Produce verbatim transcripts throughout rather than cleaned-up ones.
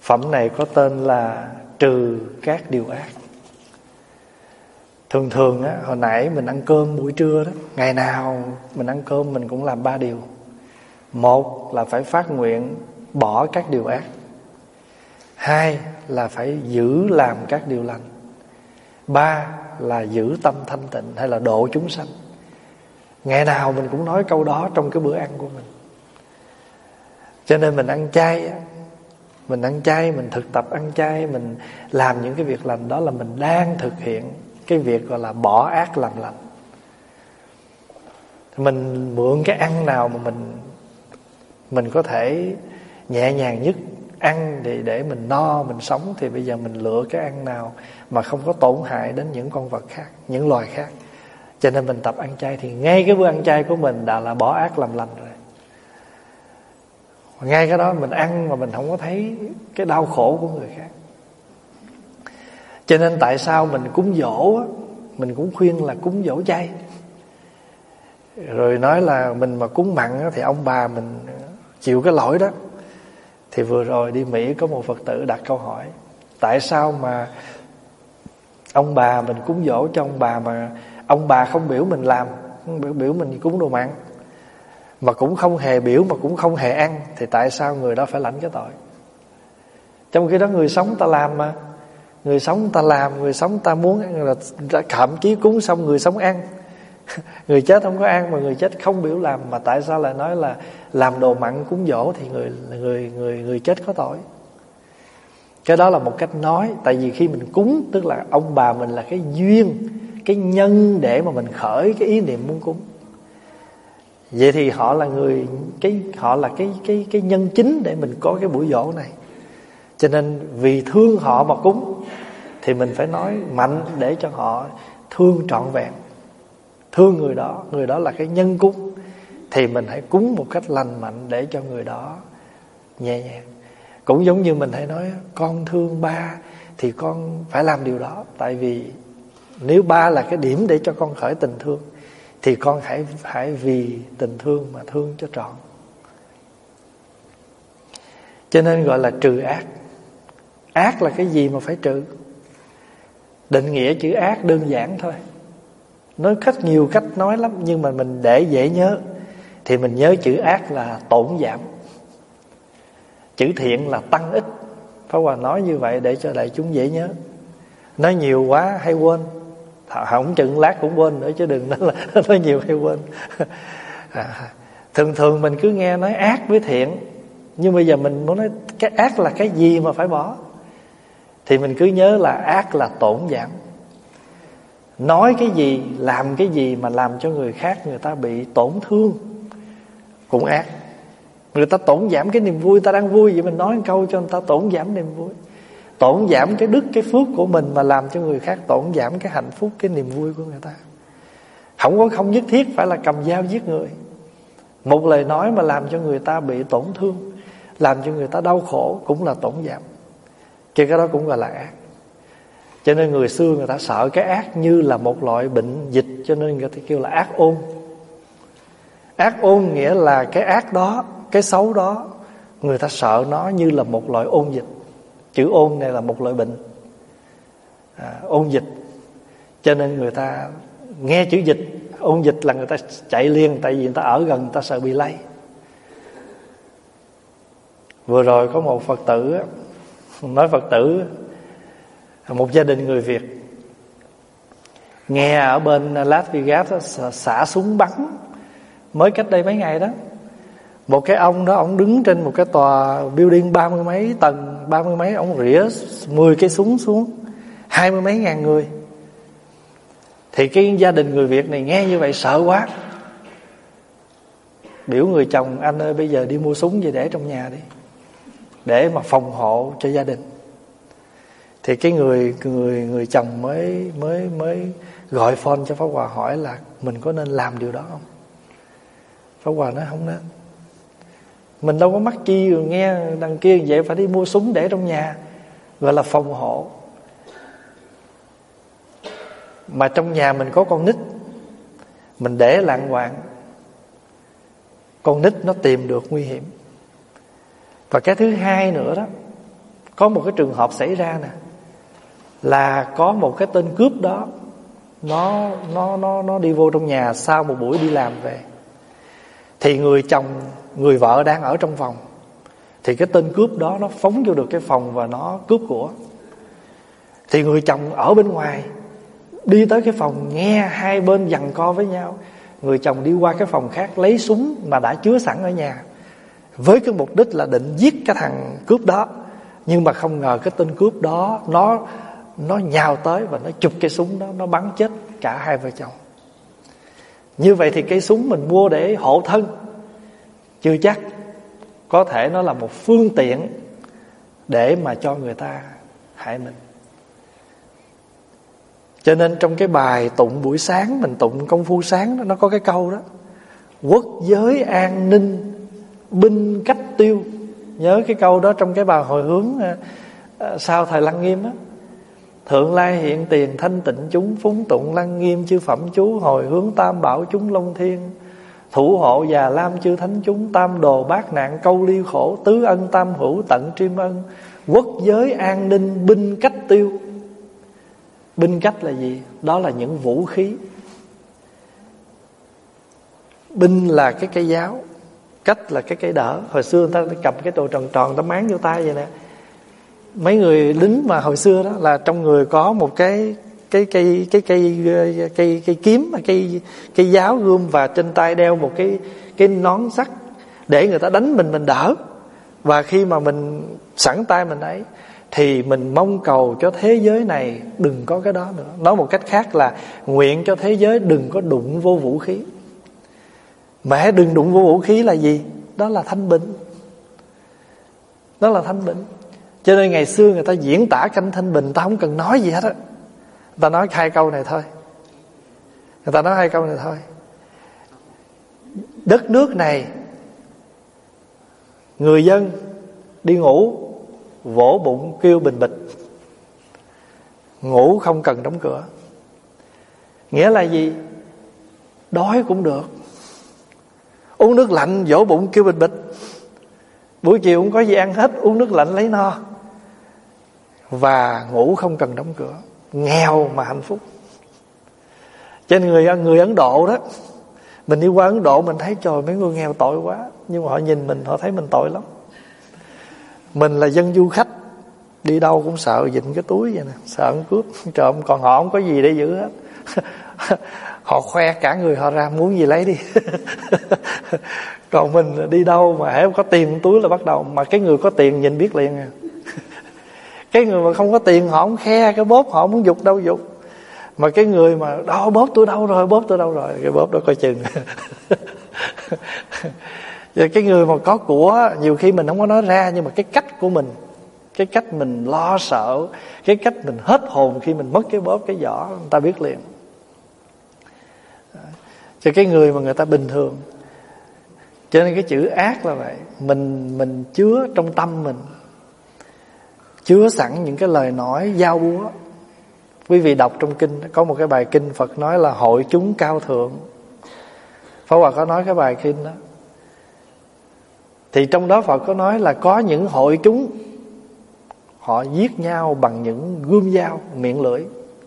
Phẩm này có tên là trừ các điều ác. Thường thường á, hồi nãy mình ăn cơm buổi trưa đó, ngày nào mình ăn cơm mình cũng làm ba điều. Một là phải phát nguyện bỏ các điều ác. Hai là phải giữ làm các điều lành. Ba là giữ tâm thanh tịnh hay là độ chúng sanh. Ngày nào mình cũng nói câu đó trong cái bữa ăn của mình. Cho nên mình ăn chay, mình ăn chay, mình thực tập ăn chay, mình làm những cái việc lành, đó là mình đang thực hiện cái việc gọi là bỏ ác làm lành. Mình mượn cái ăn nào mà mình mình có thể nhẹ nhàng nhất ăn để để mình no, mình sống, thì bây giờ mình lựa cái ăn nào mà không có tổn hại đến những con vật khác, những loài khác. Cho nên mình tập ăn chay thì ngay cái bữa ăn chay của mình đã là bỏ ác làm lành rồi. Ngay cái đó mình ăn mà mình không có thấy cái đau khổ của người khác. Cho nên tại sao mình cúng giỗ á, mình cũng khuyên là cúng giỗ chay. Rồi nói là mình mà cúng mặn á, thì ông bà mình chịu cái lỗi đó. Thì vừa rồi đi Mỹ có một Phật tử đặt câu hỏi: tại sao mà ông bà mình cúng giỗ cho ông bà mà ông bà không biểu mình làm, biểu, biểu mình cúng đồ mặn, mà cũng không hề biểu mà cũng không hề ăn, thì tại sao người đó phải lãnh cái tội? Trong khi đó người sống ta làm mà, người sống ta làm, người sống ta muốn ăn là thậm chí cúng xong người sống ăn. Người chết không có ăn mà người chết không biểu làm, mà tại sao lại nói là làm đồ mặn cúng giỗ thì người người người người chết có tội? Cái đó là một cách nói. Tại vì khi mình cúng, tức là ông bà mình là cái duyên, cái nhân để mà mình khởi cái ý niệm muốn cúng. Vậy thì họ là người cái họ là cái cái cái nhân chính để mình có cái buổi giỗ này. Cho nên vì thương họ mà cúng thì mình phải nói mạnh để cho họ thương trọn vẹn. Thương người đó, người đó là cái nhân cúng, thì mình hãy cúng một cách lành mạnh để cho người đó nhẹ nhàng. Cũng giống như mình hay nói con thương ba thì con phải làm điều đó. Tại vì nếu ba là cái điểm để cho con khởi tình thương thì con hãy, hãy vì tình thương mà thương cho trọn. Cho nên gọi là trừ ác. Ác là cái gì mà phải trừ? Định nghĩa chữ ác đơn giản thôi, nói cách nhiều cách nói lắm, nhưng mà mình để dễ nhớ thì mình nhớ chữ ác là tổn giảm, chữ thiện là tăng ích. Pháp Hòa nói như vậy để cho đại chúng dễ nhớ. Nói nhiều quá hay quên, không chừng lát cũng quên nữa chứ đừng nói là nói nhiều hay quên. À, thường thường mình cứ nghe nói ác với thiện, nhưng bây giờ mình muốn nói cái ác là cái gì mà phải bỏ, thì mình cứ nhớ là ác là tổn giảm. Nói cái gì, làm cái gì mà làm cho người khác người ta bị tổn thương cũng ác. Người ta tổn giảm cái niềm vui, người ta đang vui vậy mình nói một câu cho người ta tổn giảm niềm vui, tổn giảm cái đức, cái phước của mình mà làm cho người khác tổn giảm cái hạnh phúc, cái niềm vui của người ta. Không có không nhất thiết phải là cầm dao giết người. Một lời nói mà làm cho người ta bị tổn thương, làm cho người ta đau khổ cũng là tổn giảm. Chứ cái đó cũng gọi là ác. Cho nên người xưa người ta sợ cái ác như là một loại bệnh dịch, cho nên người ta kêu là ác ôn. Ác ôn nghĩa là cái ác đó, cái xấu đó, người ta sợ nó như là một loại ôn dịch. Chữ ôn này là một loại bệnh, à, ôn dịch. Cho nên người ta nghe chữ dịch, ôn dịch là người ta chạy liền, tại vì người ta ở gần, người ta sợ bị lây. Vừa rồi có một Phật tử nói, Phật tử một gia đình người Việt nghe ở bên Las Vegas xả súng bắn mới cách đây mấy ngày đó. Một cái ông đó, ông đứng trên một cái tòa building ba mươi mấy tầng, ba mươi mấy, ông rỉa mười cây súng xuống, hai mươi mấy ngàn người. Thì cái gia đình người Việt này nghe như vậy sợ quá, biểu người chồng: anh ơi bây giờ đi mua súng về để trong nhà đi, để mà phòng hộ cho gia đình. Thì cái người người người chồng mới mới mới gọi phone cho Pháp Hòa hỏi là mình có nên làm điều đó không? Pháp Hòa nói không nên. Mình đâu có mắc chi rồi nghe đằng kia vậy phải đi mua súng để trong nhà, gọi là phòng hộ. Mà trong nhà mình có con nít, mình để lạng hoạng, con nít nó tìm được nguy hiểm. Và cái thứ hai nữa đó, có một cái trường hợp xảy ra nè, là có một cái tên cướp đó, nó nó nó nó đi vô trong nhà sau một buổi đi làm về, thì người chồng người vợ đang ở trong phòng, thì cái tên cướp đó nó phóng vô được cái phòng và nó cướp của. Thì người chồng ở bên ngoài đi tới cái phòng, nghe hai bên giằng co với nhau. Người chồng đi qua cái phòng khác lấy súng mà đã chứa sẵn ở nhà, với cái mục đích là định giết cái thằng cướp đó. Nhưng mà không ngờ cái tên cướp đó Nó nó nhào tới và nó chụp cái súng đó, nó bắn chết cả hai vợ chồng. Như vậy thì cây súng mình mua để hộ thân, chưa chắc. Có thể nó là một phương tiện để mà cho người ta hại mình. Cho nên trong cái bài tụng buổi sáng, mình tụng công phu sáng đó, nó có cái câu đó: quốc giới an ninh, binh cách tiêu. Nhớ cái câu đó trong cái bài hồi hướng sau thời Lăng Nghiêm á: thượng lai hiện tiền thanh tịnh chúng, phúng tụng Lăng Nghiêm chư phẩm chú, hồi hướng tam bảo chúng long thiên, thủ hộ già lam chư thánh chúng, tam đồ bát nạn câu ly khổ, tứ ân tam hữu tận tri ân, quốc giới an ninh, binh cách tiêu. Binh cách là gì? Đó là những vũ khí. Binh là cái cây giáo, cách là cái cây đỡ. Hồi xưa người ta cầm cái đồ tròn tròn, ta máng vô tay vậy nè. Mấy người lính mà hồi xưa đó là trong người có một cái cái cây cái cây cây cây, cây kiếm, cây cây giáo gươm, và trên tay đeo một cái cái nón sắt để người ta đánh mình mình đỡ. Và khi mà mình sẵn tay mình ấy thì mình mong cầu cho thế giới này đừng có cái đó nữa. Nói một cách khác là nguyện cho thế giới đừng có đụng vô vũ khí. Mẹ đừng đụng vô vũ khí là gì? Đó là thanh bình. Đó là thanh bình. Cho nên ngày xưa người ta diễn tả canh thanh bình, ta không cần nói gì hết á. Người ta nói hai câu này thôi. Người ta nói hai câu này thôi. Đất nước này, người dân đi ngủ vỗ bụng kêu bình bịch, ngủ không cần đóng cửa. Nghĩa là gì? Đói cũng được, uống nước lạnh vỗ bụng kêu bình bịch, buổi chiều không có gì ăn hết, uống nước lạnh lấy no, và ngủ không cần đóng cửa. Nghèo mà hạnh phúc. Cho nên người, người Ấn Độ đó, mình đi qua Ấn Độ mình thấy trời, mấy người nghèo tội quá. Nhưng mà họ nhìn mình, họ thấy mình tội lắm. Mình là dân du khách, đi đâu cũng sợ vịnh cái túi vậy nè, sợ ăn cướp trộm. Còn họ không có gì để giữ hết. Họ khoe cả người họ ra, muốn gì lấy đi. Còn mình đi đâu mà hễ có tiền túi là bắt đầu. Mà cái người có tiền nhìn biết liền à. Cái người mà không có tiền họ không khe cái bóp, họ muốn giục đâu giục. Mà cái người mà đó, bóp tôi đâu rồi, bóp tôi đâu rồi, cái bóp đó coi chừng. Rồi cái người mà có của, nhiều khi mình không có nói ra, nhưng mà cái cách của mình, cái cách mình lo sợ, cái cách mình hết hồn khi mình mất cái bóp, cái giỏ, người ta biết liền. Cho cái người mà người ta bình thường. Cho nên cái chữ ác là vậy. Mình mình chứa trong tâm mình, chứa sẵn những cái lời nói giao búa. Quý vị đọc trong kinh, có một cái bài kinh Phật nói là hội chúng cao thượng. Pháp Hòa có nói cái bài kinh đó. Thì trong đó Phật có nói là có những hội chúng họ giết nhau bằng những gươm dao, miệng lưỡi.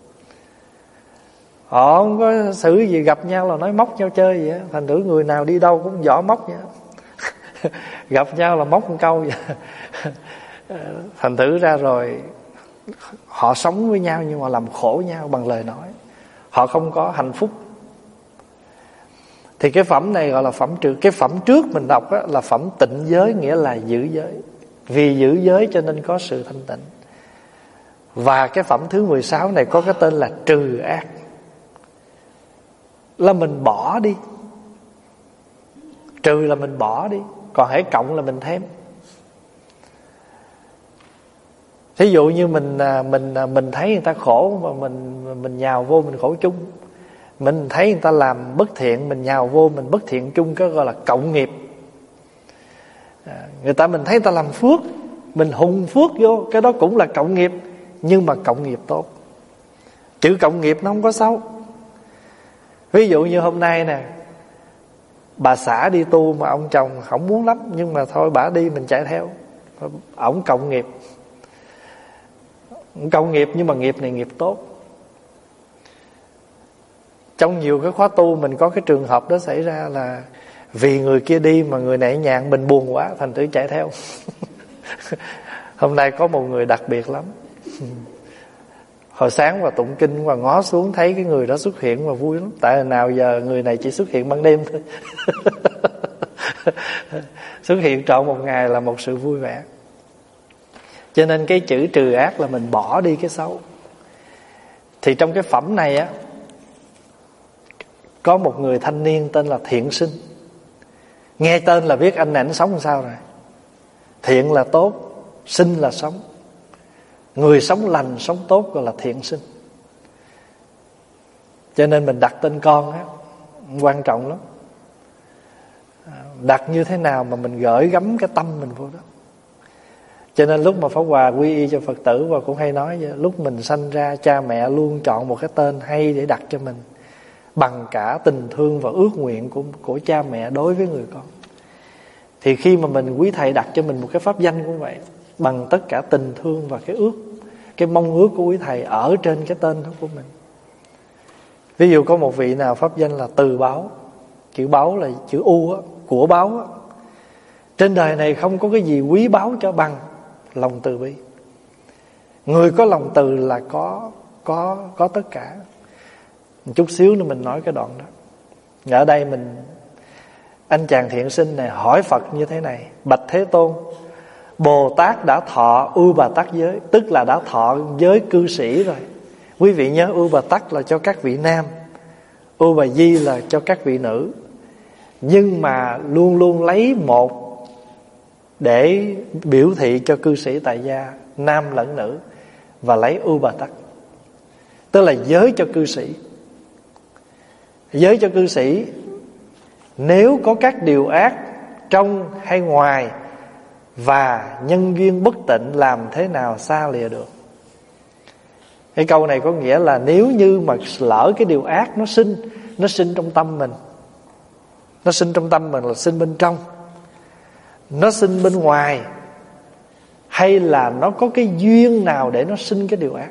Họ không có xử gì, gặp nhau là nói móc nhau chơi vậy. Thành thử người nào đi đâu cũng võ móc vậy. Gặp nhau là móc một câu vậy. Thành thử ra rồi họ sống với nhau nhưng mà làm khổ nhau bằng lời nói. Họ không có hạnh phúc. Thì cái phẩm này gọi là phẩm trừ. Cái phẩm trước mình đọc á, là phẩm tịnh giới, nghĩa là giữ giới. Vì giữ giới cho nên có sự thanh tịnh. Và cái phẩm thứ mười sáu này có cái tên là trừ ác. Là mình bỏ đi. Trừ là mình bỏ đi, còn hãy cộng là mình thêm. Thí dụ như mình mình mình thấy người ta khổ mà mình mình nhào vô mình khổ chung. Mình thấy người ta làm bất thiện, mình nhào vô mình bất thiện chung, cái gọi là cộng nghiệp. Người ta mình thấy người ta làm phước, mình hùng phước vô, cái đó cũng là cộng nghiệp, nhưng mà cộng nghiệp tốt. Chữ cộng nghiệp nó không có xấu. Ví dụ như hôm nay nè, bà xã đi tu mà ông chồng không muốn lắm, nhưng mà thôi bả đi mình chạy theo, ổng cộng nghiệp. Cộng nghiệp, nhưng mà nghiệp này nghiệp tốt. Trong nhiều cái khóa tu mình có cái trường hợp đó xảy ra là vì người kia đi mà người này nhàn, mình buồn quá thành thử chạy theo. Hôm nay có một người đặc biệt lắm. Hồi sáng và tụng kinh và ngó xuống thấy cái người đó xuất hiện và vui lắm. Tại là nào giờ người này chỉ xuất hiện ban đêm thôi. Xuất hiện trọn một ngày là một sự vui vẻ. Cho nên cái chữ trừ ác là mình bỏ đi cái xấu. Thì trong cái phẩm này á, có một người thanh niên tên là Thiện Sinh. Nghe tên là biết anh này anh sống làm sao rồi. Thiện là tốt, sinh là sống. Người sống lành, sống tốt gọi là thiện sinh. Cho nên mình đặt tên con á, quan trọng lắm. Đặt như thế nào mà mình gửi gắm cái tâm mình vô đó. Cho nên lúc mà Pháp Hòa quy y cho Phật tử, và cũng hay nói vậy, lúc mình sanh ra cha mẹ luôn chọn một cái tên hay để đặt cho mình, bằng cả tình thương và ước nguyện của, của cha mẹ đối với người con. Thì khi mà mình quý thầy đặt cho mình một cái pháp danh cũng vậy, bằng tất cả tình thương và cái ước, cái mong ước của quý thầy ở trên cái tên đó của mình. Ví dụ có một vị nào pháp danh là Từ Báo. Chữ báo là chữ U á, của báo á. Trên đời này không có cái gì quý báu cho bằng lòng từ bi. Người có lòng từ là có có có tất cả. Một chút xíu nữa mình nói cái đoạn đó. Ở đây mình, anh chàng Thiện Sinh này hỏi Phật như thế này: bạch Thế Tôn, Bồ Tát đã thọ ưu bà tắc giới, tức là đã thọ giới cư sĩ rồi. Quý vị nhớ ưu bà tắc là cho các vị nam, ưu bà di là cho các vị nữ. Nhưng mà luôn luôn lấy một để biểu thị cho cư sĩ tại gia, nam lẫn nữ, và lấy ưu bà tắc, tức là giới cho cư sĩ. Giới cho cư sĩ, nếu có các điều ác trong hay ngoài và nhân duyên bất tịnh, làm thế nào xa lìa được? Cái câu này có nghĩa là nếu như mà lỡ cái điều ác nó sinh, nó sinh trong tâm mình, nó sinh trong tâm mình là sinh bên trong, nó sinh bên ngoài, hay là nó có cái duyên nào để nó sinh cái điều ác.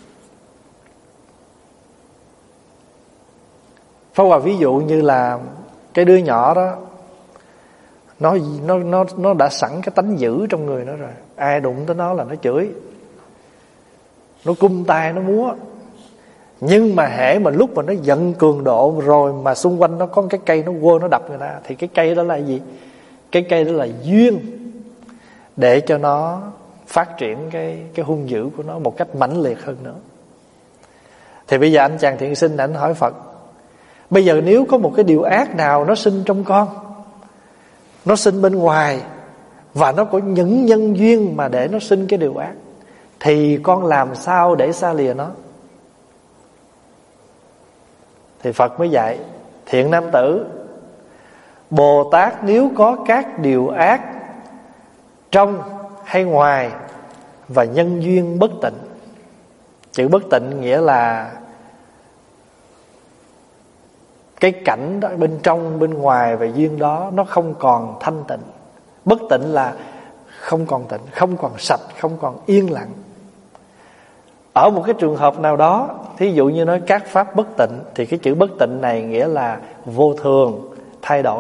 Pháp Hòa ví dụ như là cái đứa nhỏ đó, Nó, nó, nó, nó đã sẵn cái tánh dữ trong người nó rồi. Ai đụng tới nó là nó chửi, nó cung tay, nó múa. Nhưng mà hễ mà lúc mà nó giận cường độ rồi, mà xung quanh nó có cái cây nó quơ, nó đập người ta, thì cái cây đó là gì? Cái cây đó là duyên để cho nó phát triển cái, cái hung dữ của nó một cách mãnh liệt hơn nữa. Thì bây giờ anh chàng Thiện Sinh anh hỏi Phật: bây giờ nếu có một cái điều ác nào nó sinh trong con, nó sinh bên ngoài, và nó có những nhân duyên mà để nó sinh cái điều ác, thì con làm sao để xa lìa nó? Thì Phật mới dạy: thiện nam tử, Bồ Tát nếu có các điều ác trong hay ngoài và nhân duyên bất tịnh. Chữ bất tịnh nghĩa là cái cảnh đó bên trong, bên ngoài và duyên đó nó không còn thanh tịnh. Bất tịnh là không còn tịnh, không còn sạch, không còn yên lặng. Ở một cái trường hợp nào đó, thí dụ như nói các pháp bất tịnh, thì cái chữ bất tịnh này nghĩa là vô thường, thay đổi.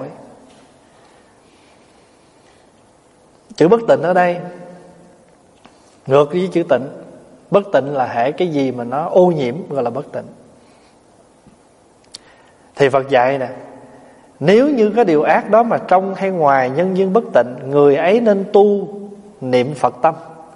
Chữ bất tịnh ở đây ngược với chữ tịnh. Bất tịnh là hễ cái gì mà nó ô nhiễm gọi là bất tịnh. Thì Phật dạy nè, nếu như cái điều ác đó mà trong hay ngoài nhân duyên bất tịnh, người ấy nên tu niệm Phật tâm.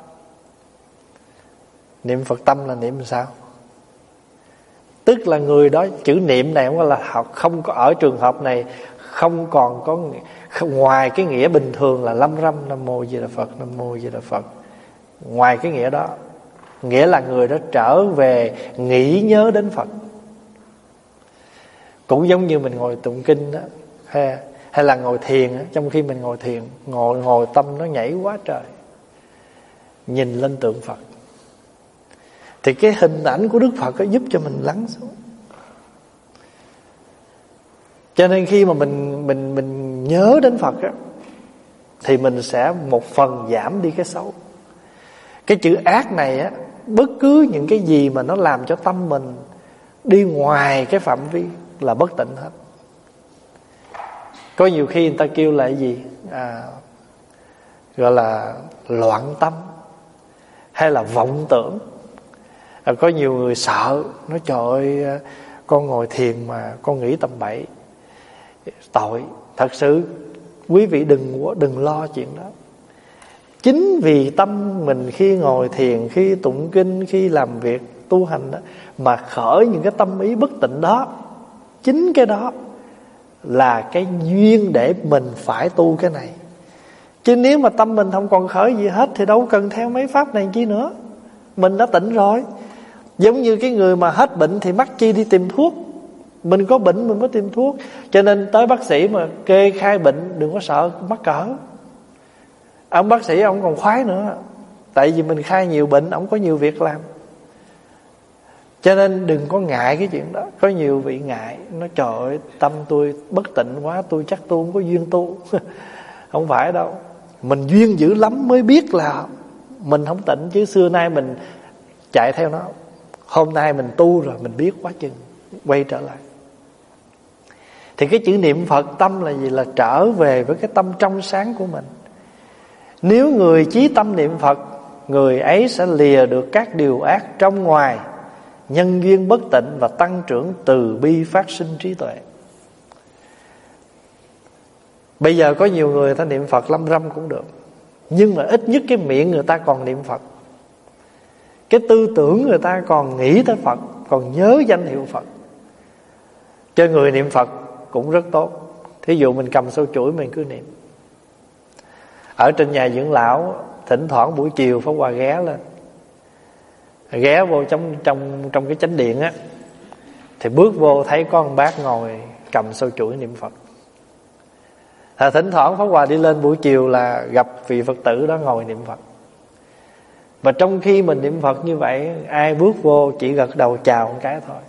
Niệm Phật tâm là niệm sao? Tức là người đó, chữ niệm này không là không có, ở trường hợp này không còn có ngoài cái nghĩa bình thường là lâm râm Nam Mô Di Đà Phật, Nam Mô Di Đà Phật. Ngoài cái nghĩa đó, nghĩa là người đó trở về nghĩ nhớ đến Phật. Cũng giống như mình ngồi tụng kinh đó, hay, hay là ngồi thiền đó. Trong khi mình ngồi thiền, ngồi ngồi tâm nó nhảy quá trời, nhìn lên tượng Phật, thì cái hình ảnh của Đức Phật có giúp cho mình lắng xuống. Cho nên khi mà mình mình mình nhớ đến Phật á, thì mình sẽ một phần giảm đi cái xấu. Cái chữ ác này á, bất cứ những cái gì mà nó làm cho tâm mình đi ngoài cái phạm vi là bất tịnh hết. Có nhiều khi người ta kêu là cái gì à, gọi là loạn tâm hay là vọng tưởng. à, Có nhiều người sợ, nói trời ơi, con ngồi thiền mà con nghĩ tầm bậy. Tội. Thật sự quý vị đừng đừng lo chuyện đó. Chính vì tâm mình khi ngồi thiền, khi tụng kinh, khi làm việc tu hành đó, mà khởi những cái tâm ý bất tịnh đó, chính cái đó là cái duyên để mình phải tu cái này. Chứ nếu mà tâm mình không còn khởi gì hết thì đâu cần theo mấy pháp này chi nữa. Mình đã tịnh rồi. Giống như cái người mà hết bệnh thì mắc chi đi tìm thuốc. Mình có bệnh mình mới tìm thuốc. Cho nên tới bác sĩ mà kê khai bệnh, đừng có sợ mắc cỡ. Ông bác sĩ ông còn khoái nữa, tại vì mình khai nhiều bệnh, ông có nhiều việc làm. Cho nên đừng có ngại cái chuyện đó. Có nhiều vị ngại, nói trời ơi, tâm tôi bất tịnh quá, tôi chắc tôi không có duyên tu. Không phải đâu. Mình duyên dữ lắm mới biết là mình không tịnh. Chứ xưa nay mình chạy theo nó. Hôm nay mình tu rồi mình biết quá chừng, quay trở lại. Thì cái chữ niệm Phật tâm là gì? Là trở về với cái tâm trong sáng của mình. Nếu người chí tâm niệm Phật, người ấy sẽ lìa được các điều ác trong ngoài, nhân duyên bất tịnh và tăng trưởng từ bi phát sinh trí tuệ. Bây giờ có nhiều người ta niệm Phật lâm râm cũng được, nhưng mà ít nhất cái miệng người ta còn niệm Phật, cái tư tưởng người ta còn nghĩ tới Phật, còn nhớ danh hiệu Phật. Cho người niệm Phật cũng rất tốt. Thí dụ mình cầm sâu chuỗi mình cứ niệm. Ở trên nhà dưỡng lão, thỉnh thoảng buổi chiều Pháp Hòa ghé lên, ghé vô trong trong trong cái chánh điện á, thì bước vô thấy có một bác ngồi cầm sâu chuỗi niệm Phật. À, thỉnh thoảng Pháp Hòa đi lên buổi chiều là gặp vị Phật tử đó ngồi niệm Phật. Và trong khi mình niệm Phật như vậy, ai bước vô chỉ gật đầu chào một cái thôi.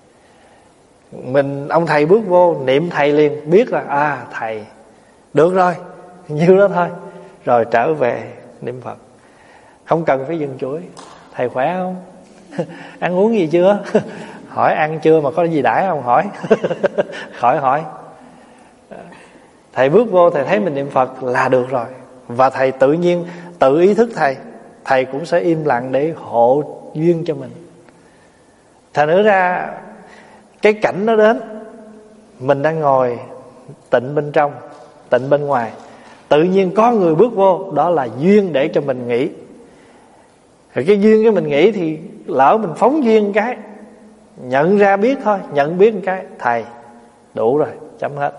Mình ông thầy bước vô niệm thầy liền, biết là à thầy được rồi, nhiêu đó thôi, rồi trở về niệm Phật. Không cần phải dừng chuỗi. Thầy khỏe không? Ăn uống gì chưa? Hỏi ăn chưa mà có gì đãi không? Hỏi. Khỏi hỏi. Thầy bước vô thầy thấy mình niệm Phật là được rồi. Và thầy tự nhiên tự ý thức thầy, thầy cũng sẽ im lặng để hộ duyên cho mình. Thành nữa ra cái cảnh nó đến, mình đang ngồi tịnh bên trong, tịnh bên ngoài, tự nhiên có người bước vô, đó là duyên để cho mình nghĩ. Rồi cái duyên cái mình nghĩ thì lỡ mình phóng duyên cái, nhận ra biết thôi, nhận biết một cái, thầy đủ rồi, chấm hết.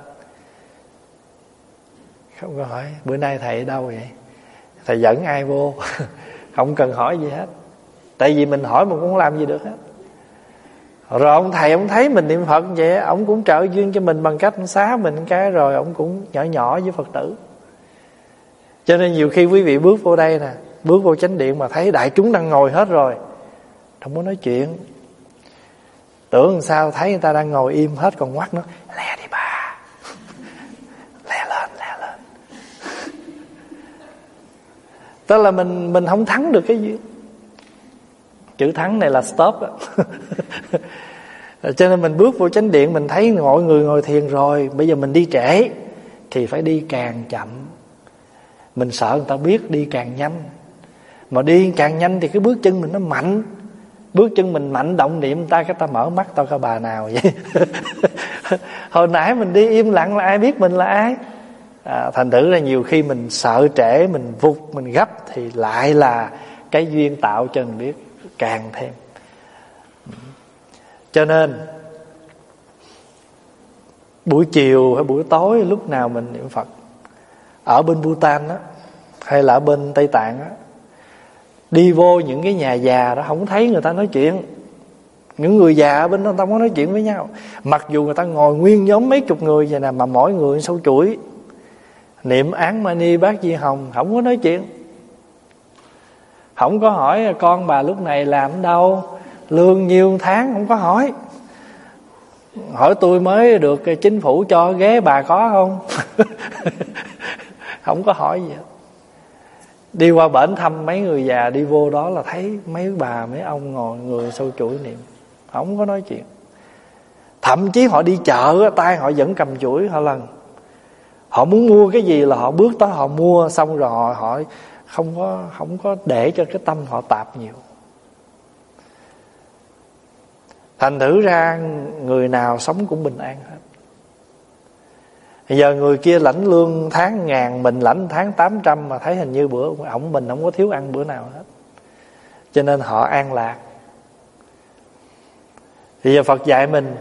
Không có hỏi bữa nay thầy ở đâu vậy, thầy dẫn ai vô. Không cần hỏi gì hết, tại vì mình hỏi mà cũng không làm gì được hết. Rồi ông thầy ông thấy mình niệm Phật vậy, ông cũng trợ duyên cho mình bằng cách xá mình cái, rồi ông cũng nhỏ nhỏ với Phật tử. Cho nên nhiều khi quý vị bước vô đây nè, bước vô chánh điện mà thấy đại chúng đang ngồi hết rồi, không có nói chuyện. Tưởng làm sao thấy người ta đang ngồi im hết, còn ngoắt nó lẹ đi bà, lẹ lên lẹ lên. Tức là mình mình không thắng được cái duyên. Chữ thắng này là stop. Cho nên mình bước vô chánh điện, mình thấy mọi người ngồi thiền rồi, bây giờ mình đi trễ thì phải đi càng chậm. Mình sợ người ta biết, đi càng nhanh. Mà đi càng nhanh thì cái bước chân mình nó mạnh. Bước chân mình mạnh động niệm, người ta cái ta mở mắt, tao cái bà nào vậy. Hồi nãy mình đi im lặng là ai biết mình là ai. à, Thành thử là nhiều khi mình sợ trễ, mình vụt, mình gấp, thì lại là cái duyên tạo cho mình biết càng thêm. Cho nên buổi chiều hay buổi tối, lúc nào mình niệm Phật, ở bên Bhutan á, hay là ở bên Tây Tạng á, đi vô những cái nhà già đó, không thấy người ta nói chuyện. Những người già ở bên đó không có nói chuyện với nhau, mặc dù người ta ngồi nguyên nhóm mấy chục người vậy nè, mà mỗi người sâu chuỗi niệm Án Mani Bát Di Hồng, không có nói chuyện. Không có hỏi con bà lúc này làm ở đâu, lương nhiêu tháng, không có hỏi. Hỏi tôi mới được chính phủ cho ghế bà có không. Không có hỏi gì hết. Đi qua bển thăm mấy người già, đi vô đó là thấy mấy bà mấy ông ngồi người sâu chuỗi niệm, không có nói chuyện. Thậm chí họ đi chợ, tay họ vẫn cầm chuỗi họ lần. Họ muốn mua cái gì là họ bước tới họ mua, xong rồi họ, họ không có không có để cho cái tâm họ tạp nhiều. Thành thử ra người nào sống cũng bình an hết. Bây giờ người kia lãnh lương tháng ngàn, mình lãnh tháng tám trăm, mà thấy hình như bữa ổng mình không có thiếu ăn bữa nào hết, cho nên họ an lạc. Bây giờ Phật dạy mình,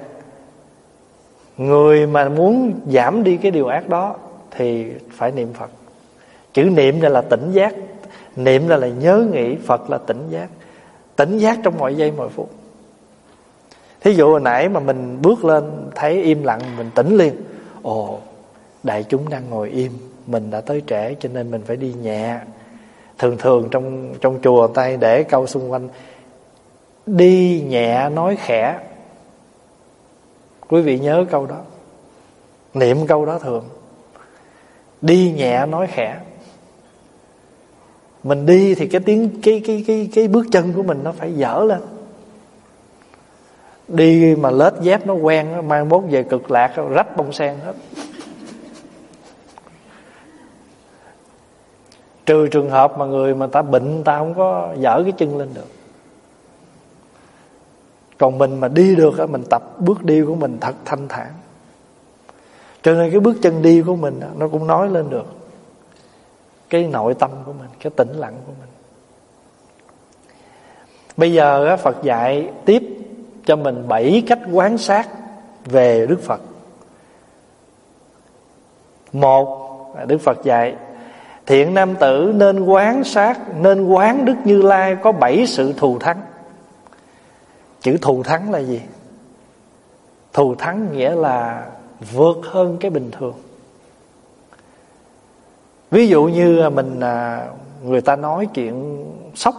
người mà muốn giảm đi cái điều ác đó thì phải niệm Phật. Chữ niệm này là tỉnh giác, niệm là, là nhớ nghĩ, Phật là tỉnh giác. Tỉnh giác trong mọi giây mọi phút. Thí dụ hồi nãy mà mình bước lên thấy im lặng, mình tỉnh liền. Ồ, đại chúng đang ngồi im, mình đã tới trễ cho nên mình phải đi nhẹ. Thường thường trong trong chùa người ta để câu xung quanh đi nhẹ nói khẽ. Quý vị nhớ câu đó, niệm câu đó thường. Đi nhẹ nói khẽ. Mình đi thì cái tiếng cái cái cái cái bước chân của mình nó phải dở lên. Đi mà lết dép nó quen, mai mốt về cực lạc rách bông sen hết. Trừ trường hợp mà người mà ta bệnh, ta không có dở cái chân lên được. Còn mình mà đi được, mình tập bước đi của mình thật thanh thản. Cho nên cái bước chân đi của mình nó cũng nói lên được cái nội tâm của mình, cái tĩnh lặng của mình. Bây giờ Phật dạy tiếp cho mình bảy cách quán sát về Đức Phật. Một, Đức Phật dạy thiện nam tử nên quán sát, nên quán Đức Như Lai có bảy sự thù thắng. Chữ thù thắng là gì? Thù thắng nghĩa là vượt hơn cái bình thường. Ví dụ như mình, người ta nói chuyện sốc,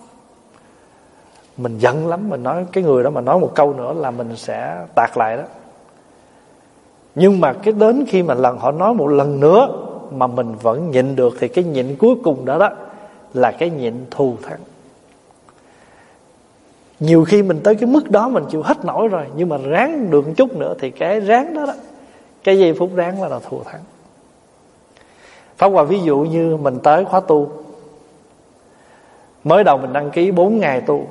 mình giận lắm, mình nói cái người đó mà nói một câu nữa là mình sẽ tạt lại đó. Nhưng mà cái đến khi mà lần họ nói một lần nữa mà mình vẫn nhịn được, thì cái nhịn cuối cùng đó đó là cái nhịn thù thắng. Nhiều khi mình tới cái mức đó mình chịu hết nổi rồi, nhưng mà ráng được một chút nữa thì cái ráng đó đó, cái giây phút ráng là, là thù thắng. Pháp Hòa ví dụ như mình tới khóa tu, mới đầu mình đăng ký bốn ngày tu,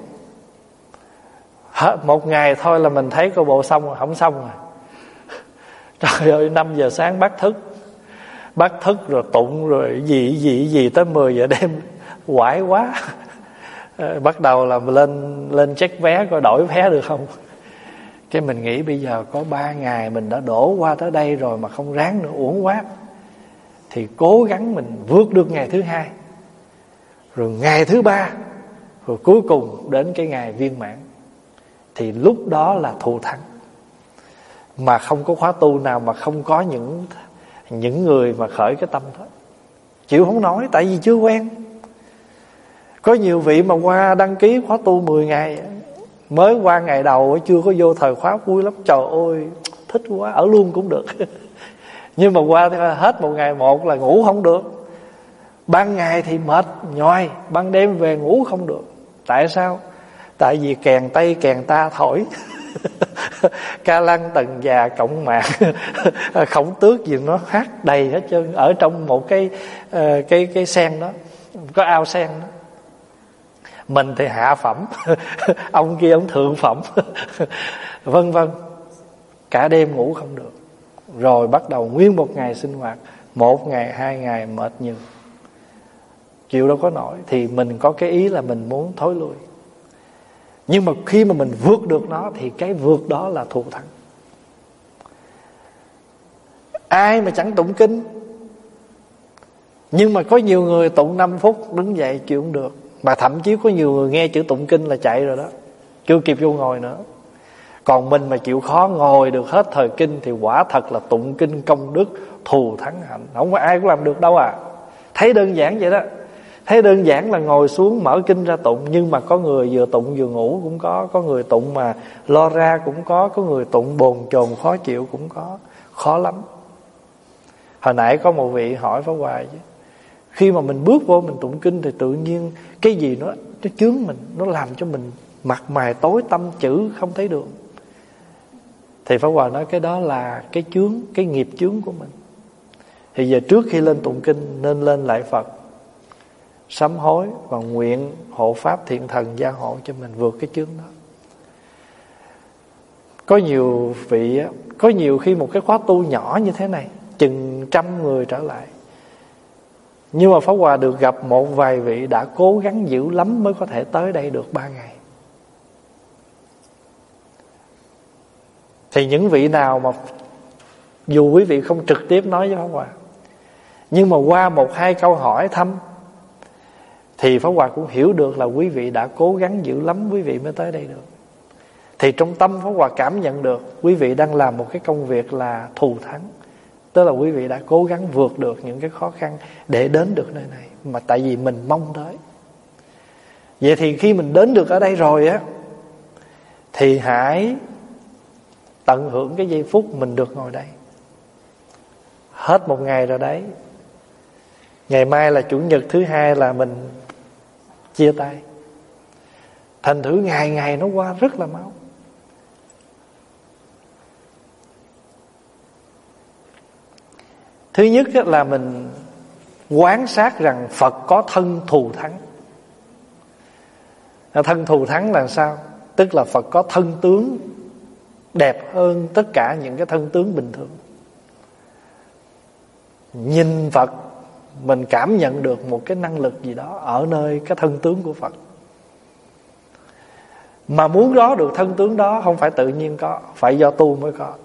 một ngày thôi là mình thấy coi bộ xong rồi, không xong rồi. Trời ơi, năm giờ sáng bắt thức, bắt thức rồi tụng rồi gì gì gì tới mười giờ đêm, quải quá. Bắt đầu là lên lên check vé coi đổi vé được không. Cái mình nghĩ bây giờ có ba ngày mình đã đổ qua tới đây rồi mà không ráng nữa, uổng quá. Thì cố gắng mình vượt được ngày thứ hai, rồi ngày thứ ba, rồi cuối cùng đến cái ngày viên mãn. Thì lúc đó là thù thắng. Mà không có khóa tu nào mà không có những những người mà khởi cái tâm đó. Chịu không nói, tại vì chưa quen. Có nhiều vị mà qua đăng ký khóa tu mười ngày, mới qua ngày đầu chưa có vô thời khóa vui lắm, trời ơi thích quá, ở luôn cũng được. Nhưng mà qua hết một ngày một là ngủ không được. Ban ngày thì mệt nhoi, ban đêm về ngủ không được. Tại sao? Tại vì kèn Tây kèn ta thổi. Ca Lăng Tần Già Cộng Mạc Khổng Tước gì nó hát đầy hết trơn, ở trong một cái uh, cái cái sen đó, có ao sen đó. Mình thì hạ phẩm, ông kia ông thượng phẩm. Vân vân. Cả đêm ngủ không được. Rồi bắt đầu nguyên một ngày sinh hoạt, một ngày hai ngày mệt nhiều, chịu đâu có nổi. Thì mình có cái ý là mình muốn thối lui. Nhưng mà khi mà mình vượt được nó thì cái vượt đó là thù thắng. Ai mà chẳng tụng kinh, nhưng mà có nhiều người tụng năm phút đứng dậy chịu không được. Mà thậm chí có nhiều người nghe chữ tụng kinh là chạy rồi đó, chưa kịp vô ngồi nữa. Còn mình mà chịu khó ngồi được hết thời kinh thì quả thật là tụng kinh công đức thù thắng hạnh. Không phải ai cũng làm được đâu à. Thấy đơn giản vậy đó. Thấy đơn giản là ngồi xuống mở kinh ra tụng. Nhưng mà có người vừa tụng vừa ngủ cũng có. Có người tụng mà lo ra cũng có. Có người tụng bồn chồn khó chịu cũng có. Khó lắm. Hồi nãy có một vị hỏi Pháp Hòa chứ, Khi mà mình bước vô mình tụng kinh thì tự nhiên cái gì nó nó chướng mình, nó làm cho mình mặt mày tối tăm, chữ không thấy được. Thì Pháp Hòa nói cái đó là cái chướng, cái nghiệp chướng của mình. Thì giờ trước khi lên tụng kinh nên lên lại Phật, sám hối và nguyện hộ pháp thiện thần gia hộ cho mình vượt cái chướng đó. Có nhiều vị, có nhiều khi một cái khóa tu nhỏ như thế này, chừng trăm người trở lại, nhưng mà Pháp Hòa được gặp một vài vị đã cố gắng dữ lắm mới có thể tới đây được ba ngày. Thì những vị nào mà dù quý vị không trực tiếp nói với Pháp Hòa, nhưng mà qua một hai câu hỏi thăm, thì Pháp Hòa cũng hiểu được là quý vị đã cố gắng dữ lắm quý vị mới tới đây được. Thì trong tâm Pháp Hòa cảm nhận được quý vị đang làm một cái công việc là thù thắng. Tức là quý vị đã cố gắng vượt được những cái khó khăn để đến được nơi này, mà tại vì mình mong tới. Vậy thì khi mình đến được ở đây rồi á, thì hãy tận hưởng cái giây phút mình được ngồi đây. Hết một ngày rồi đấy, ngày mai là chủ nhật thứ hai là mình chia tay. Thành thử ngày ngày nó qua rất là mau. Thứ nhất là mình quán sát rằng Phật có thân thù thắng. Thân thù thắng là sao? Tức là Phật có thân tướng đẹp hơn tất cả những cái thân tướng bình thường. Nhìn Phật mình cảm nhận được một cái năng lực gì đó ở nơi cái thân tướng của Phật. Mà muốn có được thân tướng đó không phải tự nhiên có, phải do tu mới có.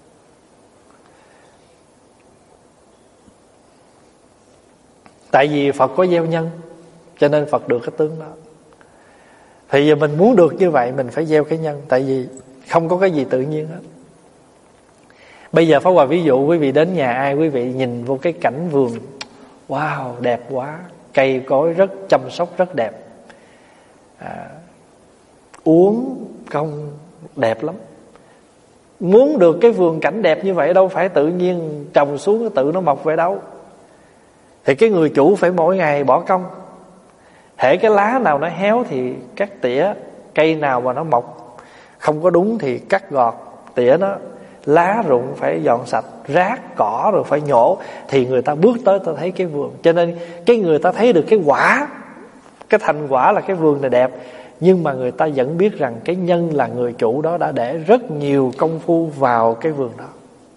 Tại vì Phật có gieo nhân, cho nên Phật được cái tướng đó. Thì giờ mình muốn được như vậy mình phải gieo cái nhân, tại vì không có cái gì tự nhiên hết. Bây giờ Pháp Hòa ví dụ quý vị đến nhà ai, quý vị nhìn vô cái cảnh vườn, wow đẹp quá, cây cối rất chăm sóc rất đẹp, à, uống công đẹp lắm. Muốn được cái vườn cảnh đẹp như vậy đâu phải tự nhiên trồng xuống tự nó mọc về đâu. Thì cái người chủ phải mỗi ngày bỏ công. Hễ cái lá nào nó héo thì cắt tỉa, cây nào mà nó mọc không có đúng thì cắt gọt tỉa nó, lá rụng phải dọn sạch, rác cỏ rồi phải nhổ, thì người ta bước tới ta thấy cái vườn. Cho nên cái người ta thấy được cái quả, cái thành quả là cái vườn này đẹp, nhưng mà người ta vẫn biết rằng cái nhân là người chủ đó đã để rất nhiều công phu vào cái vườn đó.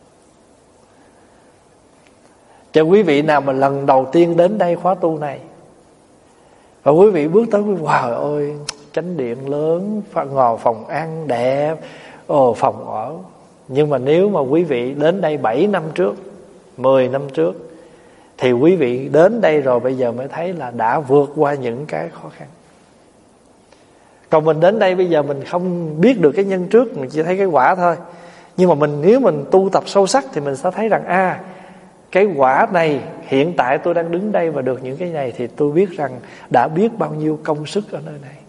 Cho quý vị nào mà lần đầu tiên đến đây khóa tu này, và quý vị bước tới, quý vị wow ơi, chánh điện lớn, ngồi phòng ăn đẹp, ồ phòng ở. Nhưng mà nếu mà quý vị đến đây bảy năm trước, mười năm trước, thì quý vị đến đây rồi bây giờ mới thấy là đã vượt qua những cái khó khăn. Còn mình đến đây bây giờ mình không biết được cái nhân trước, mình chỉ thấy cái quả thôi. Nhưng mà mình nếu mình tu tập sâu sắc thì mình sẽ thấy rằng à, cái quả này hiện tại tôi đang đứng đây và được những cái này, thì tôi biết rằng đã biết bao nhiêu công sức ở nơi này.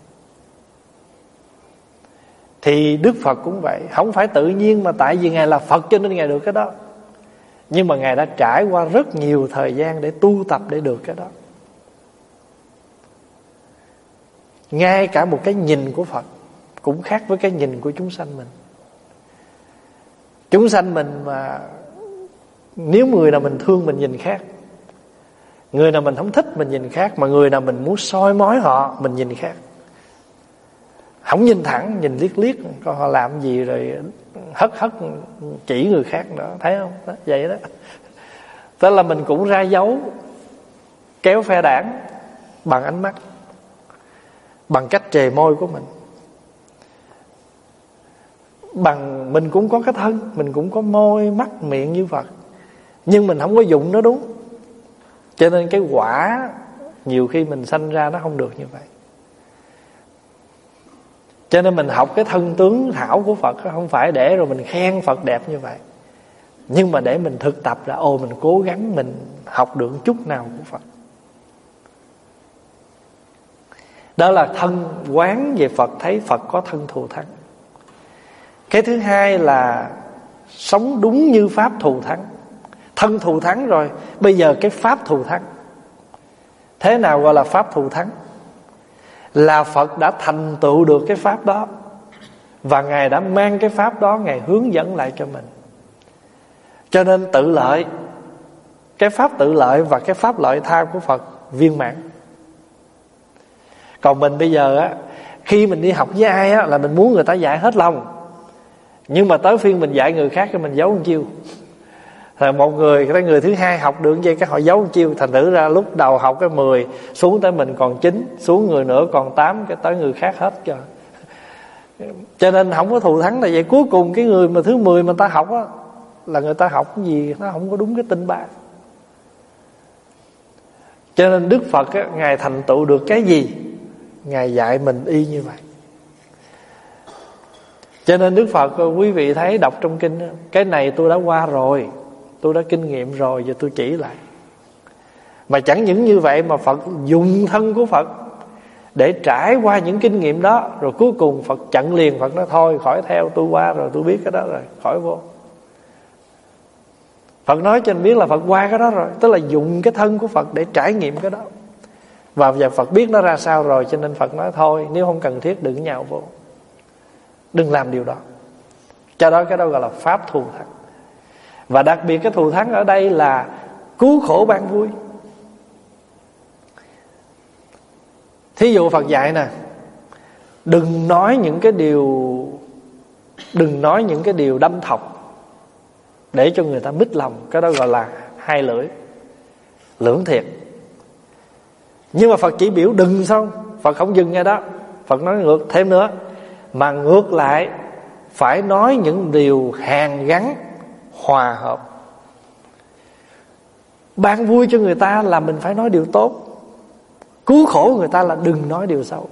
Thì Đức Phật cũng vậy, không phải tự nhiên mà tại vì Ngài là Phật cho nên Ngài được cái đó. Nhưng mà Ngài đã trải qua rất nhiều thời gian để tu tập để được cái đó. Ngay cả một cái nhìn của Phật cũng khác với cái nhìn của chúng sanh mình. Chúng sanh mình mà nếu người nào mình thương mình nhìn khác, người nào mình không thích mình nhìn khác, mà người nào mình muốn soi mói họ mình nhìn khác. Không nhìn thẳng, nhìn liếc liếc coi họ làm gì rồi hất hất chỉ người khác nữa, thấy không? Đó, vậy đó. Tức là mình cũng ra dấu kéo phe đảng bằng ánh mắt, bằng cách trề môi của mình. Bằng mình cũng có cái thân, mình cũng có môi, mắt, miệng như Phật, nhưng mình không có dụng nó đúng. Cho nên cái quả nhiều khi mình sanh ra nó không được như vậy. Cho nên mình học cái thân tướng thảo của Phật không phải để rồi mình khen Phật đẹp như vậy, nhưng mà để mình thực tập là ồ mình cố gắng mình học được chút nào của Phật. Đó là thân quán về Phật, thấy Phật có thân thù thắng. Cái thứ hai là sống đúng như Pháp thù thắng. Thân thù thắng rồi, bây giờ cái Pháp thù thắng. Thế nào gọi là pháp thù thắng? Là Phật đã thành tựu được cái pháp đó, và Ngài đã mang cái pháp đó, Ngài hướng dẫn lại cho mình. Cho nên tự lợi, cái pháp tự lợi và cái pháp lợi tha của Phật viên mãn. Còn mình bây giờ á, khi mình đi học với ai á, là mình muốn người ta dạy hết lòng, nhưng mà tới phiên mình dạy người khác thì mình giấu một chiêu. Rồi một người, cái người thứ hai học được vậy, cái họ giấu một chiêu. Thành thử ra lúc đầu học cái mười, xuống tới mình còn chín, xuống người nữa còn tám, cái tới người khác hết cho. Cho nên không có thù thắng là vậy. Cuối cùng cái người mà thứ mười mà ta học á, là người ta học cái gì nó không có đúng cái tinh bát. Cho nên Đức Phật á, Ngài thành tựu được cái gì, Ngài dạy mình y như vậy. Cho nên Đức Phật, quý vị thấy đọc trong kinh, cái này tôi đã qua rồi, tôi đã kinh nghiệm rồi, giờ tôi chỉ lại. Mà chẳng những như vậy mà Phật dùng thân của Phật để trải qua những kinh nghiệm đó. Rồi cuối cùng Phật chặn liền, Phật nói thôi khỏi theo, tôi qua rồi, tôi biết cái đó rồi, khỏi vô. Phật nói cho mình biết là Phật qua cái đó rồi. Tức là dùng cái thân của Phật để trải nghiệm cái đó. Và giờ Phật biết nó ra sao rồi, cho nên Phật nói thôi, nếu không cần thiết đừng nhào vô, đừng làm điều đó. Cho đó cái đó gọi là pháp thù thắng. Và đặc biệt cái thù thắng ở đây là cứu khổ ban vui. Thí dụ Phật dạy nè, đừng nói những cái điều Đừng nói những cái điều đâm thọc để cho người ta mít lòng. Cái đó gọi là hai lưỡi, lưỡng thiệt. Nhưng mà Phật chỉ biểu đừng xong, Phật không dừng ngay đó. Phật nói ngược thêm nữa, mà ngược lại phải nói những điều hàn gắn, hòa hợp. Ban vui cho người ta là mình phải nói điều tốt, cứu khổ người ta là đừng nói điều xấu.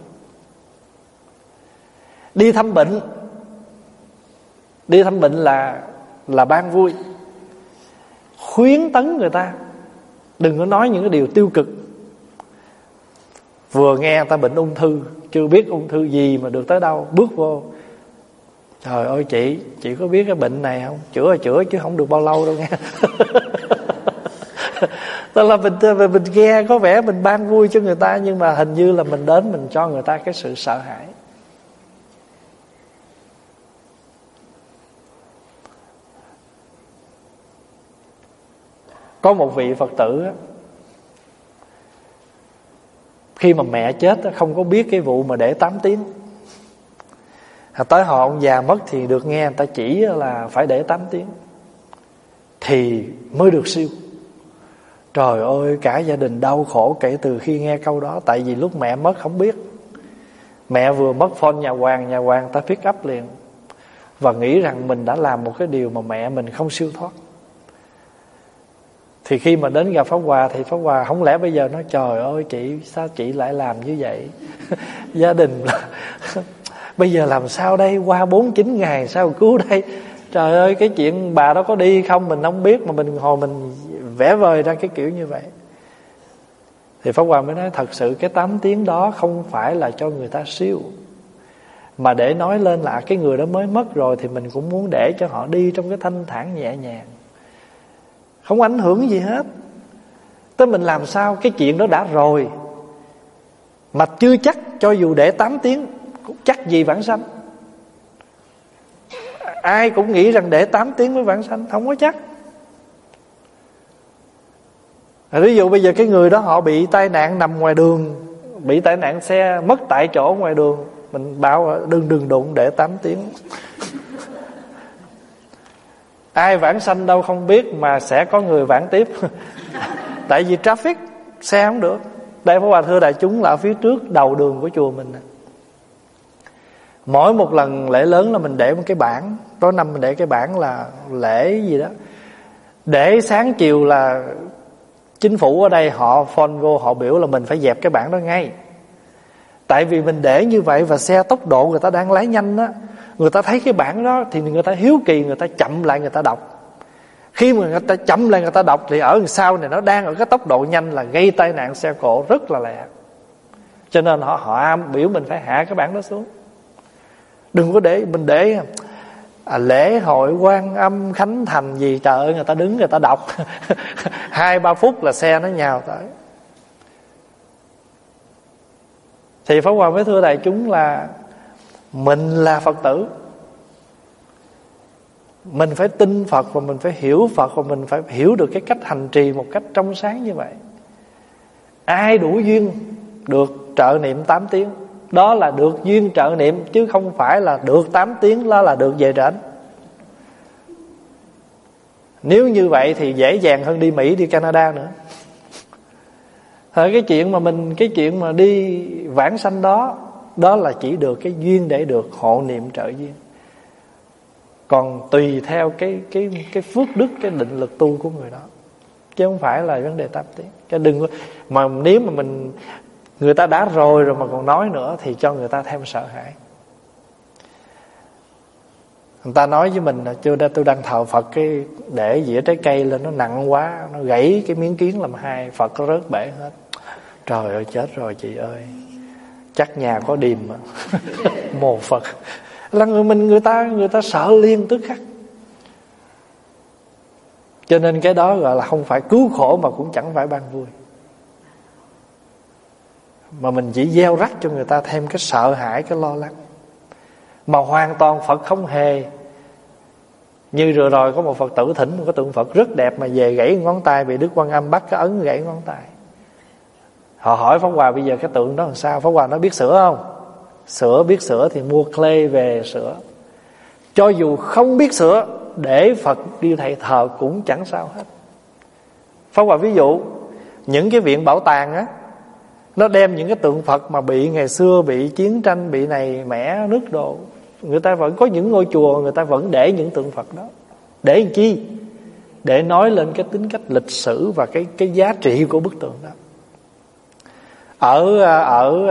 Đi thăm bệnh, Đi thăm bệnh là Là ban vui, khuyến tấn người ta, đừng có nói những cái điều tiêu cực. Vừa nghe người ta bệnh ung thư, chưa biết ung thư gì mà được tới đâu, bước vô, trời ơi chị, chị có biết cái bệnh này không? Chữa là chữa chứ không được bao lâu đâu nghe. Tức là mình, mình nghe có vẻ mình ban vui cho người ta, nhưng mà hình như là mình đến mình cho người ta cái sự sợ hãi. Có một vị Phật tử á, khi mà mẹ chết không có biết cái vụ mà để tám tiếng. Tới họ ông già mất thì được nghe người ta chỉ là phải để tám tiếng thì mới được siêu. Trời ơi, cả gia đình đau khổ kể từ khi nghe câu đó. Tại vì lúc mẹ mất không biết, mẹ vừa mất phone nhà hoàng, nhà hoàng ta pick up liền, và nghĩ rằng mình đã làm một cái điều mà mẹ mình không siêu thoát. Thì khi mà đến gặp Pháp Hòa thì Pháp Hòa không lẽ bây giờ nói trời ơi chị, sao chị lại làm như vậy? Gia đình bây giờ làm sao đây, qua bốn chín ngày sao cứu đây? Trời ơi, cái chuyện bà đó có đi không mình không biết, mà mình hồi mình vẽ vời ra cái kiểu như vậy. Thì Pháp Hòa mới nói thật sự cái tám tiếng đó không phải là cho người ta siêu, mà để nói lên là cái người đó mới mất rồi thì mình cũng muốn để cho họ đi trong cái thanh thản nhẹ nhàng, không ảnh hưởng gì hết. Tới mình làm sao cái chuyện đó đã rồi, mà chưa chắc cho dù để tám tiếng cũng chắc gì vãng sanh. Ai cũng nghĩ rằng để tám tiếng mới vãng sanh, không có chắc. Ví dụ bây giờ cái người đó họ bị tai nạn nằm ngoài đường, bị tai nạn xe mất tại chỗ ngoài đường, mình bảo đừng đừng đụng để tám tiếng. Ai vãng sanh đâu không biết, mà sẽ có người vãng tiếp. Tại vì traffic, xe không được. Đây Pháp Hòa thưa đại chúng là ở phía trước đầu đường của chùa mình. Mỗi một lần lễ lớn là mình để một cái bảng. Có năm mình để cái bảng là lễ gì đó, để sáng chiều là chính phủ ở đây họ phone vô, họ biểu là mình phải dẹp cái bảng đó ngay. Tại vì mình để như vậy và xe tốc độ người ta đang lái nhanh á, người ta thấy cái bảng đó thì người ta hiếu kỳ, người ta chậm lại người ta đọc. Khi mà người ta chậm lại người ta đọc thì ở đằng sau này nó đang ở cái tốc độ nhanh là gây tai nạn xe cộ rất là lẹ. Cho nên họ họ biểu mình phải hạ cái bảng đó xuống. Đừng có để mình để à, lễ hội Quan Âm Khánh Thành gì, trời ơi người ta đứng người ta đọc hai ba phút là xe nó nhào tới. Thì Pháp Hòa mới thưa đại chúng là mình là Phật tử, mình phải tin Phật và mình phải hiểu Phật, và mình phải hiểu được cái cách hành trì một cách trong sáng như vậy. Ai đủ duyên được trợ niệm tám tiếng, đó là được duyên trợ niệm, chứ không phải là được tám tiếng đó là được về trển. Nếu như vậy thì dễ dàng hơn đi Mỹ, đi Canada nữa. Thôi cái chuyện mà mình Cái chuyện mà đi vãng sanh đó, đó là chỉ được cái duyên để được hộ niệm trợ duyên. Còn tùy theo cái cái cái phước đức, cái định lực tu của người đó, chứ không phải là vấn đề tám tiếng. Cái đừng mà nếu mà mình người ta đã rồi rồi mà còn nói nữa thì cho người ta thêm sợ hãi. Người ta nói với mình là chưa đã tôi đang thờ Phật, cái để dĩa trái cây lên nó nặng quá, nó gãy cái miếng kiến làm hai, Phật nó rớt bể hết. Trời ơi chết rồi chị ơi, chắc nhà có điềm mà. Mồ Phật là người mình người ta người ta sợ liên tức khắc. Cho nên cái đó gọi là không phải cứu khổ mà cũng chẳng phải ban vui, mà mình chỉ gieo rắc cho người ta thêm cái sợ hãi, cái lo lắng. Mà hoàn toàn Phật không hề. Như vừa rồi có một Phật tử thỉnh một cái tượng Phật rất đẹp mà về gãy ngón tay, bị Đức Quan Âm bắt cái ấn gãy ngón tay. Họ hỏi Pháp Hòa bây giờ cái tượng đó làm sao? Pháp Hòa nói biết sửa không? Sửa, biết sửa thì mua clay về sửa. Cho dù không biết sửa, để Phật đi thầy thờ cũng chẳng sao hết. Pháp Hòa ví dụ những cái viện bảo tàng á, nó đem những cái tượng Phật mà bị ngày xưa bị chiến tranh, bị này mẻ nước đồ, người ta vẫn có những ngôi chùa, người ta vẫn để những tượng Phật đó. Để làm chi? Để nói lên cái tính cách lịch sử và cái cái giá trị của bức tượng đó. Ở ở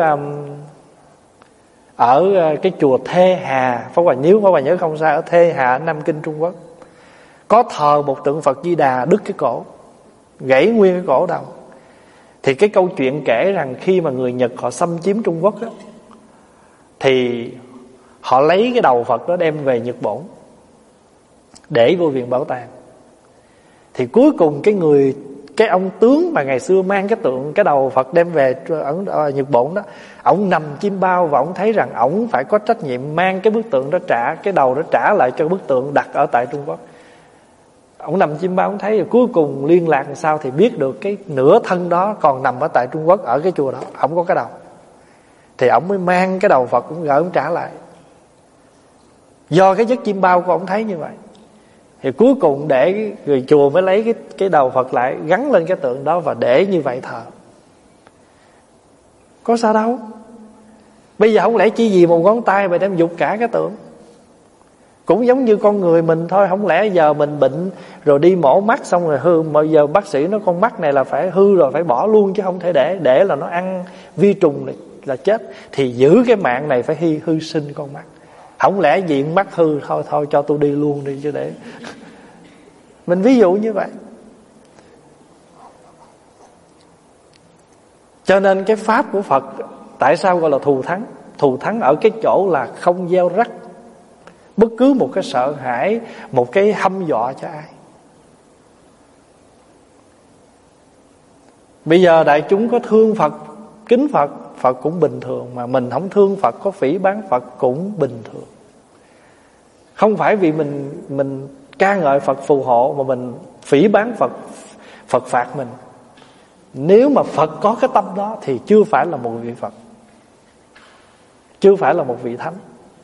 ở cái chùa Thê Hà, Pháp Hòa nhớ Pháp Hòa nhớ không sai, ở Thê Hà, Nam Kinh, Trung Quốc, có thờ một tượng Phật Di Đà đứt cái cổ, gãy nguyên cái cổ đầu. Thì cái câu chuyện kể rằng khi mà người Nhật họ xâm chiếm Trung Quốc đó, thì họ lấy cái đầu Phật đó đem về Nhật Bổn để vô viện bảo tàng. Thì cuối cùng cái người cái ông tướng mà ngày xưa mang cái tượng cái đầu Phật đem về ở Nhật Bổn đó, ổng nằm chim bao và ổng thấy rằng ổng phải có trách nhiệm mang cái bức tượng đó, trả cái đầu đó trả lại cho bức tượng đặt ở tại Trung Quốc. Ổng nằm chim bao, ổng thấy rồi cuối cùng liên lạc làm sao thì biết được cái nửa thân đó còn nằm ở tại Trung Quốc, ở cái chùa đó ổng có cái đầu. Thì ổng mới mang cái đầu Phật cũng gửi ổng trả lại. Do cái giấc chim bao của ổng thấy như vậy, thì cuối cùng để người chùa mới lấy cái, cái đầu Phật lại gắn lên cái tượng đó và để như vậy thờ. Có sao đâu. Bây giờ không lẽ chỉ vì một ngón tay mà đem dục cả cái tượng. Cũng giống như con người mình thôi. Không lẽ giờ mình bệnh rồi đi mổ mắt xong rồi hư, mà giờ bác sĩ nói con mắt này là phải hư rồi, phải bỏ luôn, chứ không thể để để là nó ăn vi trùng là, là chết. Thì giữ cái mạng này phải hy, hư sinh con mắt. Không lẽ diện mắt hư thôi thôi cho tôi đi luôn đi chứ để. Mình ví dụ như vậy. Cho nên cái pháp của Phật tại sao gọi là thù thắng? Thù thắng ở cái chỗ là không gieo rắc bất cứ một cái sợ hãi, một cái hăm dọa cho ai. Bây giờ đại chúng có thương Phật, kính Phật, Phật cũng bình thường. Mà mình không thương Phật, có phỉ báng Phật cũng bình thường. Không phải vì mình mình ca ngợi Phật phù hộ mà mình phỉ báng Phật, Phật phạt mình. Nếu mà Phật có cái tâm đó thì chưa phải là một vị Phật, chưa phải là một vị thánh.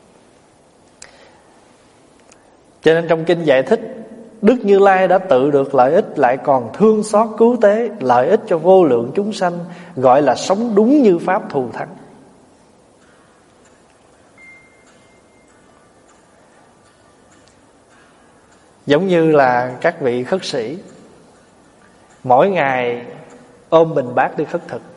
Cho nên trong kinh giải thích, Đức Như Lai đã tự được lợi ích, lại còn thương xót cứu tế, lợi ích cho vô lượng chúng sanh, gọi là sống đúng như pháp thù thắng. Giống như là các vị khất sĩ mỗi ngày ôm bình bát đi khất thực,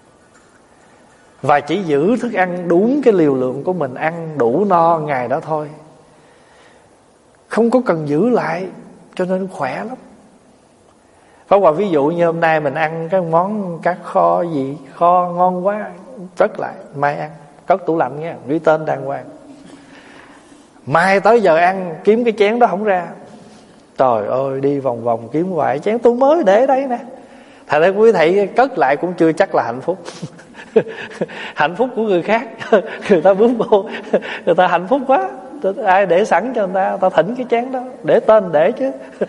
và chỉ giữ thức ăn đúng cái liều lượng của mình, ăn đủ no ngày đó thôi, không có cần giữ lại, cho nên khỏe lắm. Pháp Hòa ví dụ như hôm nay mình ăn cái món cá kho gì kho ngon quá, cất lại mai ăn, cất tủ lạnh nha, ghi tên đàng hoàng. Mai tới giờ ăn kiếm cái chén đó không ra, trời ơi đi vòng vòng kiếm hoài, chén tôi mới để đấy nè, Thật ra quý thầy cất lại cũng chưa chắc là hạnh phúc. Hạnh phúc của người khác. Người ta bước vô, người ta hạnh phúc quá, ai để sẵn cho người ta, người ta thỉnh cái chén đó, để tên để chứ.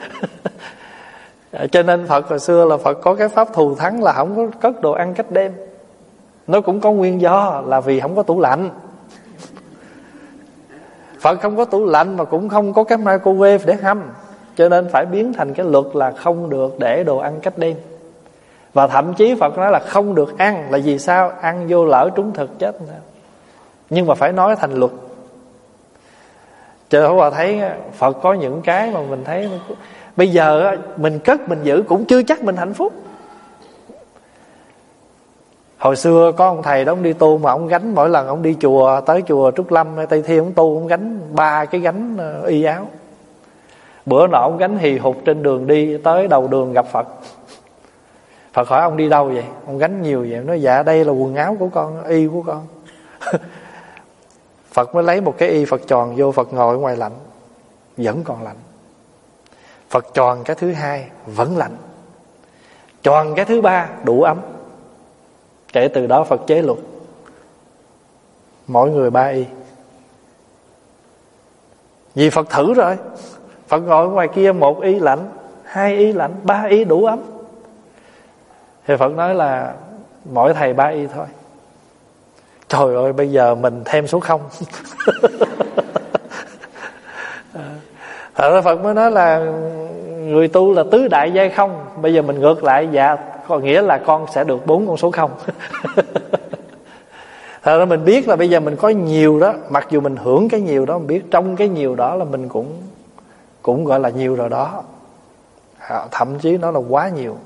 Cho nên Phật hồi xưa là Phật có cái pháp thù thắng là không có cất đồ ăn cách đêm. Nó cũng có nguyên do là vì không có tủ lạnh. Phật không có tủ lạnh mà cũng không có cái microwave để hâm, cho nên phải biến thành cái luật là không được để đồ ăn cách đêm. Và thậm chí Phật nói là không được ăn là vì sao? Ăn vô lỡ trúng thực chết. Nhưng mà phải nói thành luật. Cho nên Hòa thấy Phật có những cái mà mình thấy bây giờ mình cất mình giữ cũng chưa chắc mình hạnh phúc. Hồi xưa có ông thầy đó, ông đi tu mà ông gánh, mỗi lần ông đi chùa, tới chùa Trúc Lâm hay Tây Thiên ông tu, ông gánh ba cái gánh y áo. Bữa nọ ông gánh hì hục trên đường đi, tới đầu đường gặp Phật. Phật hỏi ông đi đâu vậy? Ông gánh nhiều vậy. Ông nói dạ đây là quần áo của con, y của con. Phật mới lấy một cái y Phật tròn vô, Phật ngồi ở ngoài lạnh, vẫn còn lạnh. Phật tròn cái thứ hai vẫn lạnh, tròn cái thứ ba đủ ấm. Kể từ đó Phật chế luật mỗi người ba y. Vì Phật thử rồi. Phật ngồi ngoài kia một y lạnh, hai y lạnh, ba y đủ ấm. Thì Phật nói là mỗi thầy ba y thôi. Trời ơi, bây giờ mình thêm số không. Thật ra Phật mới nói là người tu là tứ đại giai không. Bây giờ mình ngược lại, dạ có nghĩa là con sẽ được bốn con số không. Thật ra mình biết là bây giờ mình có nhiều đó, mặc dù mình hưởng cái nhiều đó, mình biết trong cái nhiều đó là mình cũng cũng gọi là nhiều rồi đó. Thậm chí nó là quá nhiều.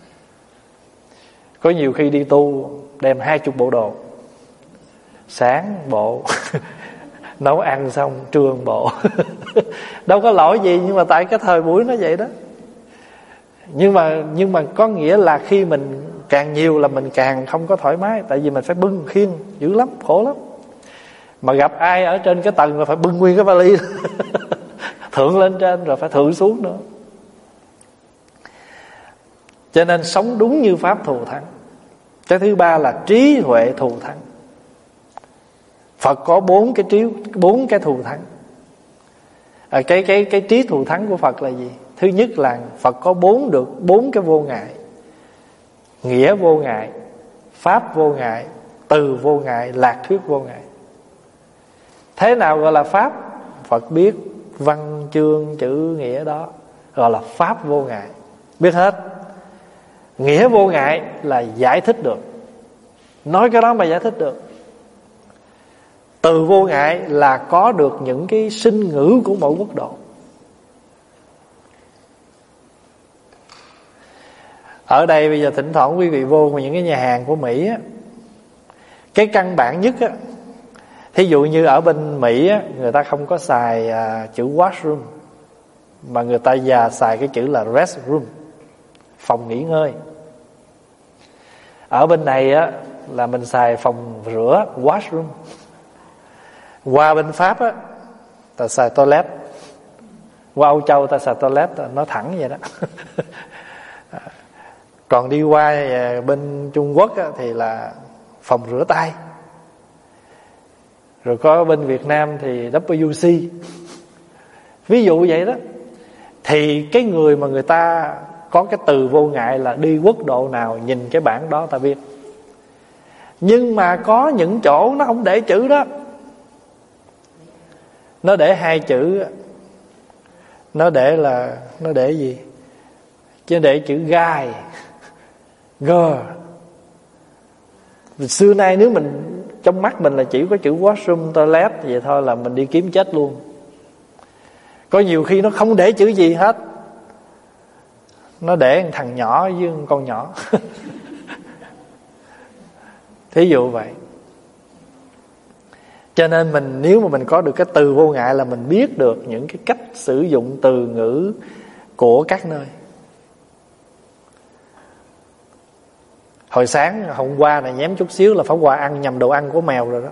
Có nhiều khi đi tu đem hai chục bộ đồ, sáng bộ, nấu ăn xong trưa bộ. Đâu có lỗi gì, nhưng mà tại cái thời buổi nó vậy đó. Nhưng mà nhưng mà có nghĩa là khi mình càng nhiều là mình càng không có thoải mái, tại vì mình phải bưng khiêng dữ lắm, khổ lắm. Mà gặp ai ở trên cái tầng là phải bưng nguyên cái vali. Thượng lên trên rồi phải thượng xuống nữa. Cho nên sống đúng như pháp thù thắng. Cái thứ ba là trí huệ thù thắng. Phật có bốn cái trí, bốn cái thù thắng. À, cái cái cái trí thù thắng của Phật là gì? Thứ nhất là Phật có bốn được bốn cái vô ngại: nghĩa vô ngại, pháp vô ngại, từ vô ngại, lạc thuyết vô ngại. Thế nào gọi là pháp? Phật biết văn chương chữ nghĩa đó gọi là pháp vô ngại, biết hết. Nghĩa vô ngại là giải thích được, nói cái đó mà giải thích được. Từ vô ngại là có được những cái sinh ngữ của mỗi quốc độ. Ở đây bây giờ thỉnh thoảng quý vị vô những cái nhà hàng của Mỹ á, cái căn bản nhất á, thí dụ như ở bên Mỹ á, người ta không có xài à, chữ washroom, mà người ta già xài cái chữ là restroom, phòng nghỉ ngơi. Ở bên này á là mình xài phòng rửa, washroom. Qua bên Pháp á ta xài toilet. Qua Âu Châu ta xài toilet, nó thẳng vậy đó. Còn đi qua bên Trung Quốc á, thì là phòng rửa tay. Rồi có bên Việt Nam thì W C. Ví dụ vậy đó. Thì cái người mà người ta có cái từ vô ngại là đi quốc độ nào nhìn cái bảng đó ta biết. Nhưng mà có những chỗ nó không để chữ đó, nó để hai chữ. Nó để là Nó để gì? Chứ để chữ guy, girl. Xưa nay nếu mình, trong mắt mình là chỉ có chữ washroom, toilet vậy thôi là mình đi kiếm chết luôn. Có nhiều khi nó không để chữ gì hết, nó để thằng nhỏ với con nhỏ. Thí dụ vậy. Cho nên mình, nếu mà mình có được cái từ vô ngại là mình biết được những cái cách sử dụng từ ngữ của các nơi. Hồi sáng hôm qua này nhém chút xíu là Pháp Hòa ăn nhầm đồ ăn của mèo rồi đó.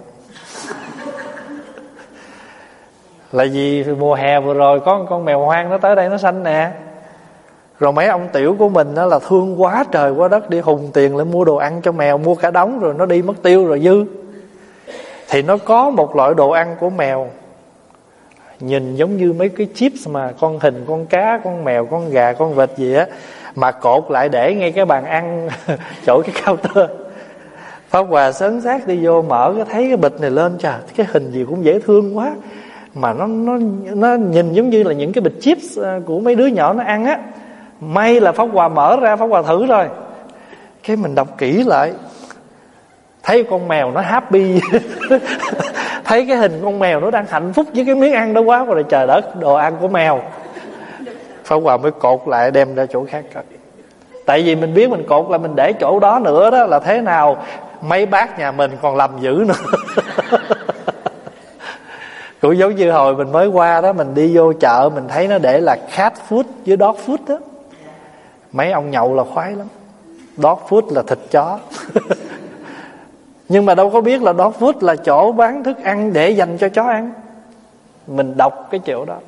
Là vì mùa hè vừa rồi có con mèo hoang nó tới đây nó sanh nè. Rồi mấy ông tiểu của mình đó là thương quá trời quá đất, đi hùng tiền lên mua đồ ăn cho mèo, mua cả đống rồi nó đi mất tiêu rồi dư. Thì nó có một loại đồ ăn của mèo nhìn giống như mấy cái chips mà con hình con cá, con mèo, con gà, con vịt gì á, mà cột lại để ngay cái bàn ăn chỗ cái counter. Pháp Hòa sớn xác đi vô mở cái thấy cái bịch này lên, trời, cái hình gì cũng dễ thương quá, mà nó nó nó nhìn giống như là những cái bịch chips của mấy đứa nhỏ nó ăn á. May là Pháp Hòa mở ra, Pháp Hòa thử rồi, cái mình đọc kỹ lại thấy con mèo nó happy. Thấy cái hình con mèo nó đang hạnh phúc với cái miếng ăn đó quá, rồi trời đất, đồ ăn của mèo. Pháp Hòa mới cột lại đem ra chỗ khác cất. Tại vì mình biết mình cột là mình để chỗ đó nữa đó là thế nào mấy bác nhà mình còn làm dữ nữa. Cũng giống như hồi mình mới qua đó, mình đi vô chợ mình thấy nó để là cat food với dog food đó. Mấy ông nhậu là khoái lắm. Dog food là thịt chó. Nhưng mà đâu có biết là dog food là chỗ bán thức ăn để dành cho chó ăn. Mình đọc cái chỗ đó,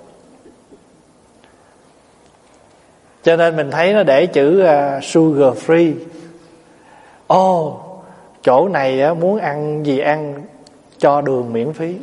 cho nên mình thấy nó để chữ uh, sugar free. Ồ, oh, chỗ này uh, muốn ăn gì ăn, cho đường miễn phí.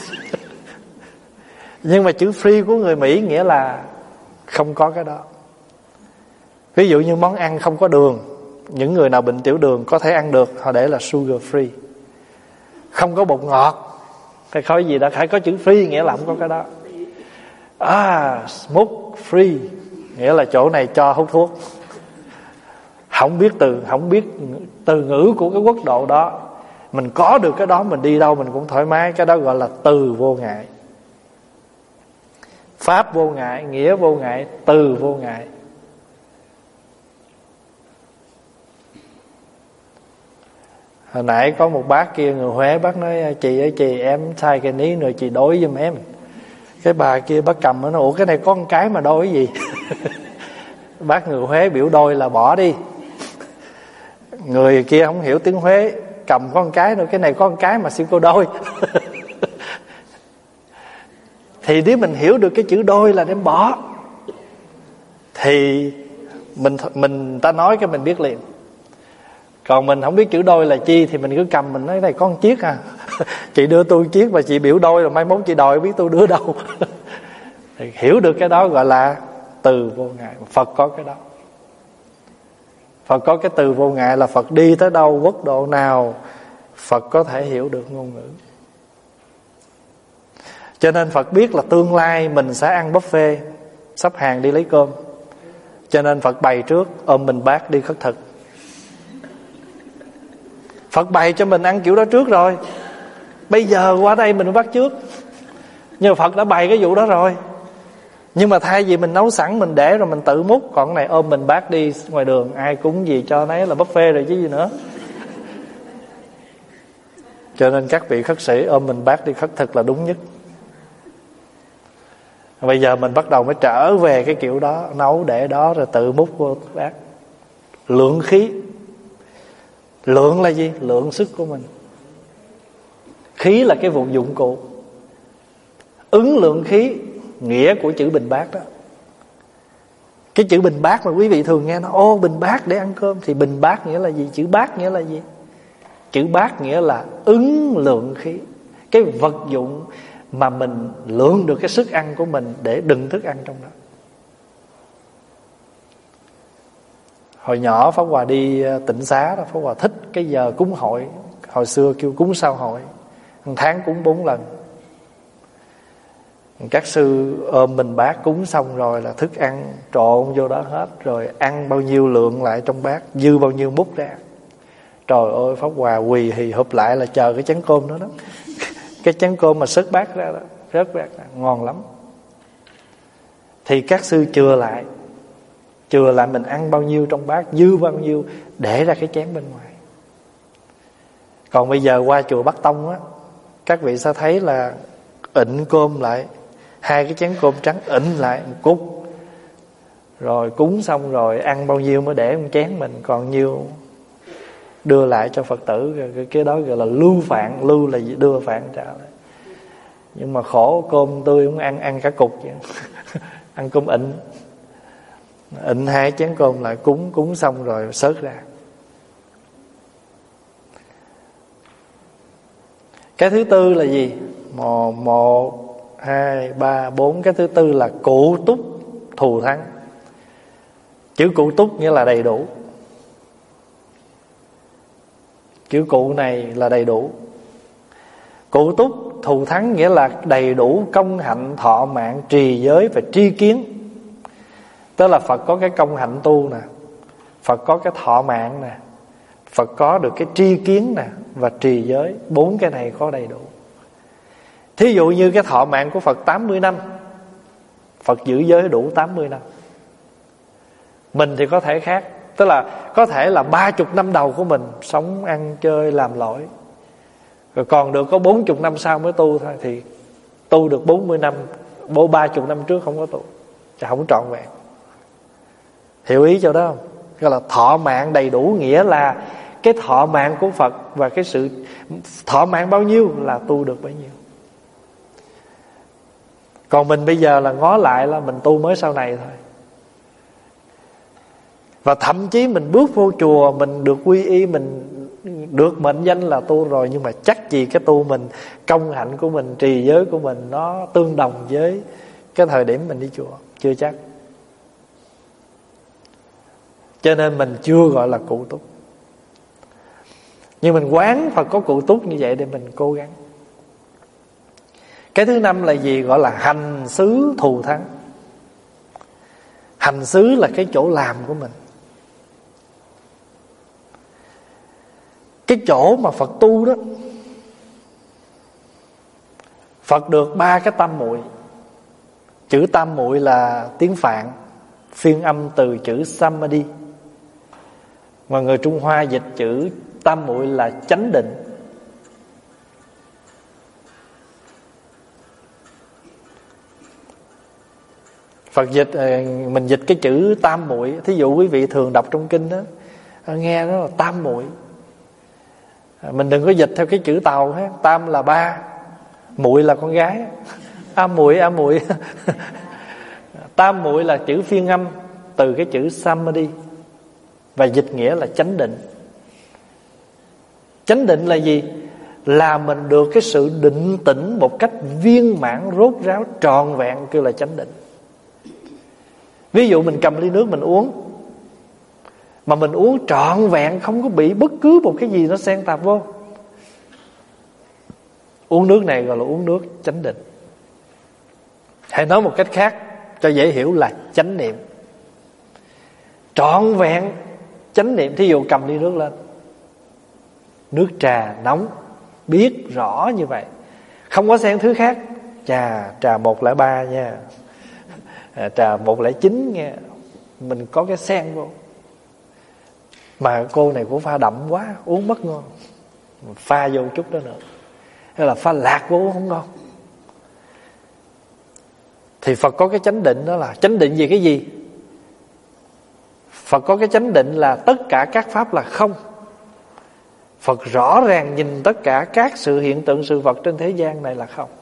Nhưng mà chữ free của người Mỹ nghĩa là không có cái đó. Ví dụ như món ăn không có đường, những người nào bệnh tiểu đường có thể ăn được, họ để là sugar free. Không có bột ngọt hay khói gì đó, phải có chữ free nghĩa là không có cái đó. À, smoke free nghĩa là chỗ này cho hút thuốc. Không biết từ không biết từ ngữ của cái quốc độ đó, mình có được cái đó mình đi đâu mình cũng thoải mái. Cái đó gọi là từ vô ngại. Pháp vô ngại, nghĩa vô ngại, từ vô ngại. Hồi nãy có một bác kia người Huế, bác nói chị ơi chị, em sai cái ní rồi chị đổi giùm em. Cái bà kia bác cầm nó nói ủa cái này có một cái mà đôi cái gì. Bác người Huế biểu đôi là bỏ đi. Người kia không hiểu tiếng Huế, cầm có một cái nữa, cái này có một cái mà xin cô đôi. Thì nếu mình hiểu được cái chữ đôi là đem bỏ, thì mình mình ta nói cái mình biết liền. Còn mình không biết chữ đôi là chi thì mình cứ cầm mình nói này có một chiếc à. Chị đưa tôi chiếc mà chị biểu đôi rồi mai mốt chị đòi biết tôi đưa đâu. Thì hiểu được cái đó gọi là từ vô ngại. Phật có cái đó. Phật có cái từ vô ngại là Phật đi tới đâu, quốc độ nào, Phật có thể hiểu được ngôn ngữ. Cho nên Phật biết là tương lai mình sẽ ăn buffet, sắp hàng đi lấy cơm. Cho nên Phật bày trước, ôm mình bát đi khất thực. Phật bày cho mình ăn kiểu đó trước rồi. Bây giờ qua đây mình bắt trước. Nhưng mà Phật đã bày cái vụ đó rồi. Nhưng mà thay vì mình nấu sẵn mình để rồi mình tự múc, còn cái này ôm mình bát đi ngoài đường, ai cúng gì cho nấy là buffet rồi chứ gì nữa. Cho nên các vị khất sĩ ôm mình bát đi khất thực là đúng nhất. Bây giờ mình bắt đầu mới trở về cái kiểu đó, nấu để đó rồi tự múc vô bát. Lượng khí. Lượng là gì? Lượng sức của mình. Khí là cái vụ dụng cụ. Ứng lượng khí, nghĩa của chữ bình bát đó. Cái chữ bình bát mà quý vị thường nghe nó ô bình bát để ăn cơm, thì bình bát nghĩa là gì? Chữ bát nghĩa là gì? Chữ bát nghĩa là ứng lượng khí. Cái vật dụng mà mình lượng được cái sức ăn của mình để đựng thức ăn trong đó. Hồi nhỏ Pháp Hòa đi Tịnh Xá đó, Pháp Hòa thích cái giờ cúng hội. Hồi xưa kêu cúng sao hội, một tháng cúng bốn lần. Các sư ôm mình bát cúng xong rồi là thức ăn trộn vô đó hết. Rồi ăn bao nhiêu lượng lại trong bát, dư bao nhiêu múc ra. Trời ơi, Pháp Hòa quỳ hì hụp lại là chờ cái chén cơm đó đó. Cái chén cơm mà sớt bát ra đó, rớt bát ra, ngon lắm. Thì các sư chừa lại, chừa lại mình ăn bao nhiêu trong bát, dư bao nhiêu để ra cái chén bên ngoài. Còn bây giờ qua chùa Bắc Tông á, các vị sẽ thấy là ịnh cơm lại, hai cái chén cơm trắng ịnh lại một cúc, rồi cúng xong rồi ăn bao nhiêu mới để một chén mình, còn nhiêu đưa lại cho Phật tử. Cái đó gọi là lưu phạn. Lưu là đưa, phạn trả lại. Nhưng mà khổ, cơm tươi không ăn, ăn cả cục vậy. Ăn cơm ịnh. ịnh hai chén cơm lại cúng, cúng xong rồi xớt ra. Cái thứ tư là gì? Một, một, hai, ba, bốn. Cái thứ tư là cụ túc thù thắng. Chữ cụ túc nghĩa là đầy đủ. Chữ cụ này là đầy đủ. Cụ túc thù thắng nghĩa là đầy đủ công hạnh, thọ mạng, trì giới và tri kiến. Tức là Phật có cái công hạnh tu nè, Phật có cái thọ mạng nè, Phật có được cái tri kiến nè, và trì giới. Bốn cái này có đầy đủ. Thí dụ như cái thọ mạng của Phật tám mươi năm, Phật giữ giới đủ tám mươi năm. Mình thì có thể khác. Tức là có thể là ba mươi năm đầu của mình sống ăn chơi làm lỗi, rồi còn được có bốn mươi năm sau mới tu thôi. Thì tu được bốn mươi năm, bố ba mươi năm trước không có tu, chứ không trọn vẹn. Hiểu ý chỗ đó không? Gọi là thọ mạng đầy đủ, nghĩa là cái thọ mạng của Phật và cái sự thọ mạng bao nhiêu là tu được bấy nhiêu. Còn mình bây giờ là ngó lại là mình tu mới sau này thôi. Và thậm chí mình bước vô chùa, mình được quy y, mình được mệnh danh là tu rồi, nhưng mà chắc gì cái tu mình, công hạnh của mình, trì giới của mình nó tương đồng với cái thời điểm mình đi chùa. Chưa chắc. Cho nên mình chưa gọi là cụ túc. Nhưng mình quán Phật có cụ túc như vậy để mình cố gắng. Cái thứ năm là gì? Gọi là hành xứ thù thắng. Hành xứ là cái chỗ làm của mình, cái chỗ mà Phật tu đó. Phật được ba cái tam muội. Chữ tam muội là tiếng Phạn, phiên âm từ chữ Samadhi, mà người Trung Hoa dịch chữ tam muội là chánh định. Phật dịch, mình dịch cái chữ tam muội. Thí dụ quý vị thường đọc trong kinh đó, nghe nó là tam muội. Mình đừng có dịch theo cái chữ Tàu ha. Tam là ba, muội là con gái. A muội, a muội. Tam muội là chữ phiên âm từ cái chữ Samadhi, và dịch nghĩa là chánh định. Chánh định là gì? Là mình được cái sự định tĩnh một cách viên mãn, rốt ráo, tròn vẹn, kêu là chánh định. Ví dụ mình cầm ly nước mình uống, mà mình uống trọn vẹn, không có bị bất cứ một cái gì nó xen tạp vô. Uống nước này gọi là uống nước chánh định. Hãy nói một cách khác cho dễ hiểu là chánh niệm. Trọn vẹn chánh niệm. Thí dụ cầm ly nước lên, nước trà nóng, biết rõ như vậy, không có xen thứ khác. Trà, trà một lẻ ba nha, trà một lẻ chín nha. Mình có cái xen vô. Mà cô này cũng pha đậm quá, uống mất ngon, pha vô chút đó nữa. Hay là pha lạc vô uống không ngon. Thì Phật có cái chánh định đó là chánh định về cái gì? Phật có cái chánh định là tất cả các pháp là không. Phật rõ ràng nhìn tất cả các sự hiện tượng, sự vật trên thế gian này là không.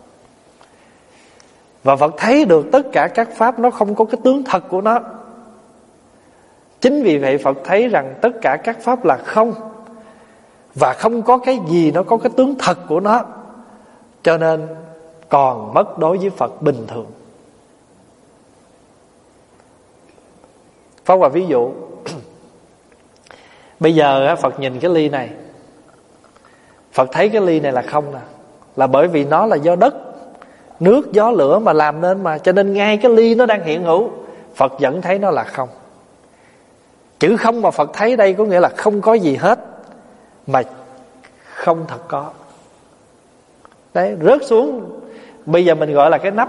Và Phật thấy được tất cả các pháp nó không có cái tướng thật của nó. Chính vì vậy Phật thấy rằng tất cả các pháp là không, và không có cái gì nó có cái tướng thật của nó, cho nên còn mất đối với Phật bình thường. Pháp Hòa ví dụ, bây giờ Phật nhìn cái ly này, Phật thấy cái ly này là không nè, là bởi vì nó là do đất, nước, gió, lửa mà làm nên mà, cho nên ngay cái ly nó đang hiện hữu, Phật vẫn thấy nó là không. Chữ không mà Phật thấy đây có nghĩa là không có gì hết, mà không thật có. Đấy, rớt xuống. Bây giờ mình gọi là cái nắp,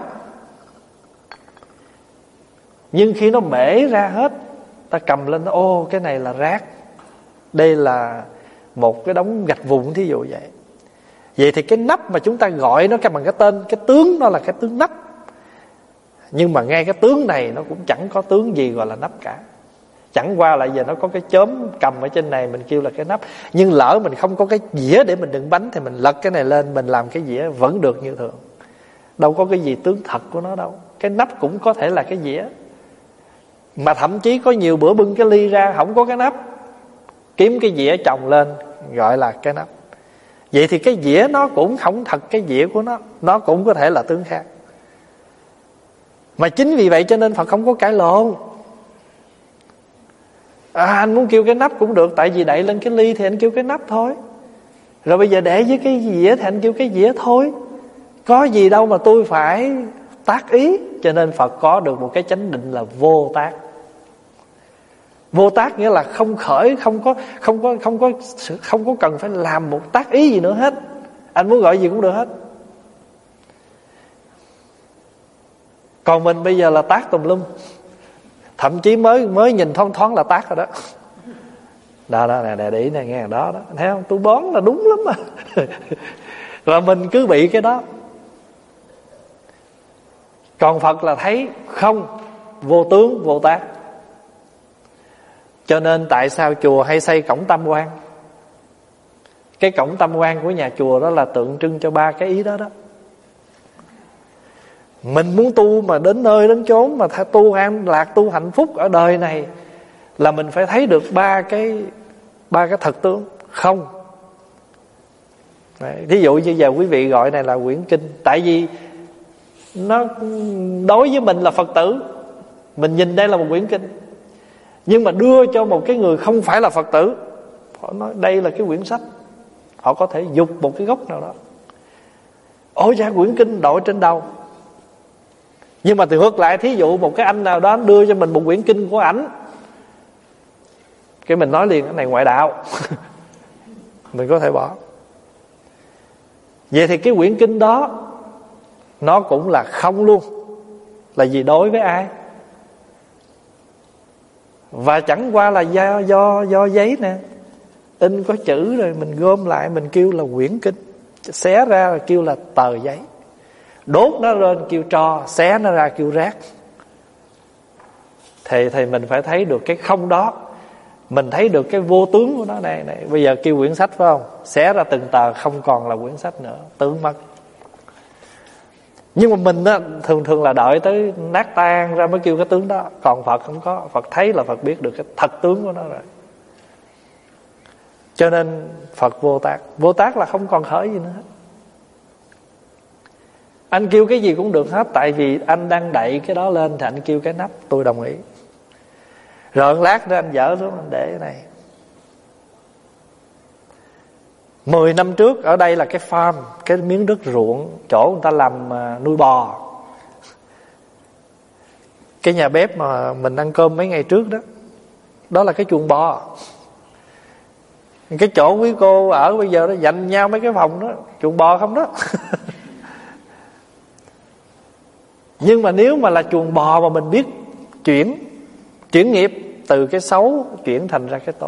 nhưng khi nó bể ra hết, ta cầm lên, ô cái này là rác, đây là một cái đống gạch vụn, thí dụ vậy. Vậy thì cái nắp mà chúng ta gọi nó bằng cái tên, cái tướng nó là cái tướng nắp. Nhưng mà ngay cái tướng này nó cũng chẳng có tướng gì gọi là nắp cả. Chẳng qua là giờ nó có cái chớm cầm ở trên này, mình kêu là cái nắp. Nhưng lỡ mình không có cái dĩa để mình đựng bánh, thì mình lật cái này lên, mình làm cái dĩa vẫn được như thường. Đâu có cái gì tướng thật của nó đâu. Cái nắp cũng có thể là cái dĩa, Mà thậm chí có nhiều bữa bưng cái ly ra không có cái nắp, kiếm cái dĩa chồng lên gọi là cái nắp. Vậy thì cái dĩa nó cũng không thật cái dĩa của nó, nó cũng có thể là tướng khác. Mà chính vì vậy cho nên Phật không có cãi lộn. À, anh muốn kêu cái nắp cũng được, tại vì đậy lên cái ly thì anh kêu cái nắp thôi. Rồi bây giờ để với cái dĩa thì anh kêu cái dĩa thôi. Có gì đâu mà tôi phải tác ý. Cho nên Phật có được một cái chánh định là vô tác. Vô tác nghĩa là không khởi, không có không có không có không có cần phải làm một tác ý gì nữa hết. Anh muốn gọi gì cũng được hết. Còn mình bây giờ là tác tùm lum. Thậm chí mới mới nhìn thoáng thoáng là tác rồi đó. Đó đó nè, để ý này nghe đó đó, thấy không? Tôi bón là đúng lắm mà. Rồi mình cứ bị cái đó. Còn Phật là thấy không, vô tướng vô tác. Cho nên tại sao chùa hay xây cổng tam quan? Cái cổng tam quan của nhà chùa đó là tượng trưng cho ba cái ý đó đó. Mình muốn tu mà đến nơi đến chốn mà tu an lạc, tu hạnh phúc ở đời này là mình phải thấy được ba cái ba cái thật tướng không. Đấy, thí dụ như giờ quý vị gọi này là quyển kinh, tại vì nó đối với mình là Phật tử, mình nhìn đây là một quyển kinh. Nhưng mà đưa cho một cái người không phải là Phật tử, họ nói đây là cái quyển sách, họ có thể dục một cái gốc nào đó. Ôi cha, quyển kinh đội trên đầu. Nhưng mà từ ngược lại, thí dụ một cái anh nào đó đưa cho mình một quyển kinh của ảnh, cái mình nói liền cái này ngoại đạo. Mình có thể bỏ. Vậy thì cái quyển kinh đó nó cũng là không luôn. Là gì? Đối với ai? Và chẳng qua là do do do giấy nè, in có chữ rồi mình gom lại mình kêu là quyển kinh, xé ra là kêu là tờ giấy, đốt nó lên kêu tro, xé nó ra kêu rác. Thì thì mình phải thấy được cái không đó, mình thấy được cái vô tướng của nó. Này này, bây giờ kêu quyển sách phải không? Xé ra từng tờ không còn là quyển sách nữa, tướng mất. Nhưng mà mình á, thường thường là đợi tới nát tan ra mới kêu cái tướng đó. Còn Phật không có. Phật thấy là Phật biết được cái thật tướng của nó rồi. Cho nên Phật vô tác. Vô tác là không còn khởi gì nữa hết. Anh kêu cái gì cũng được hết, tại vì anh đang đậy cái đó lên thì anh kêu cái nắp, tôi đồng ý. Rồi lát nữa anh dỡ xuống anh để cái này. Mười năm trước ở đây là cái farm, cái miếng đất ruộng, chỗ người ta làm nuôi bò. Cái nhà bếp mà mình ăn cơm mấy ngày trước đó, đó là cái chuồng bò. Cái chỗ quý cô ở bây giờ nó dành nhau mấy cái phòng đó, chuồng bò không đó. Nhưng mà nếu mà là chuồng bò mà mình biết chuyển chuyển nghiệp, từ cái xấu chuyển thành ra cái tốt.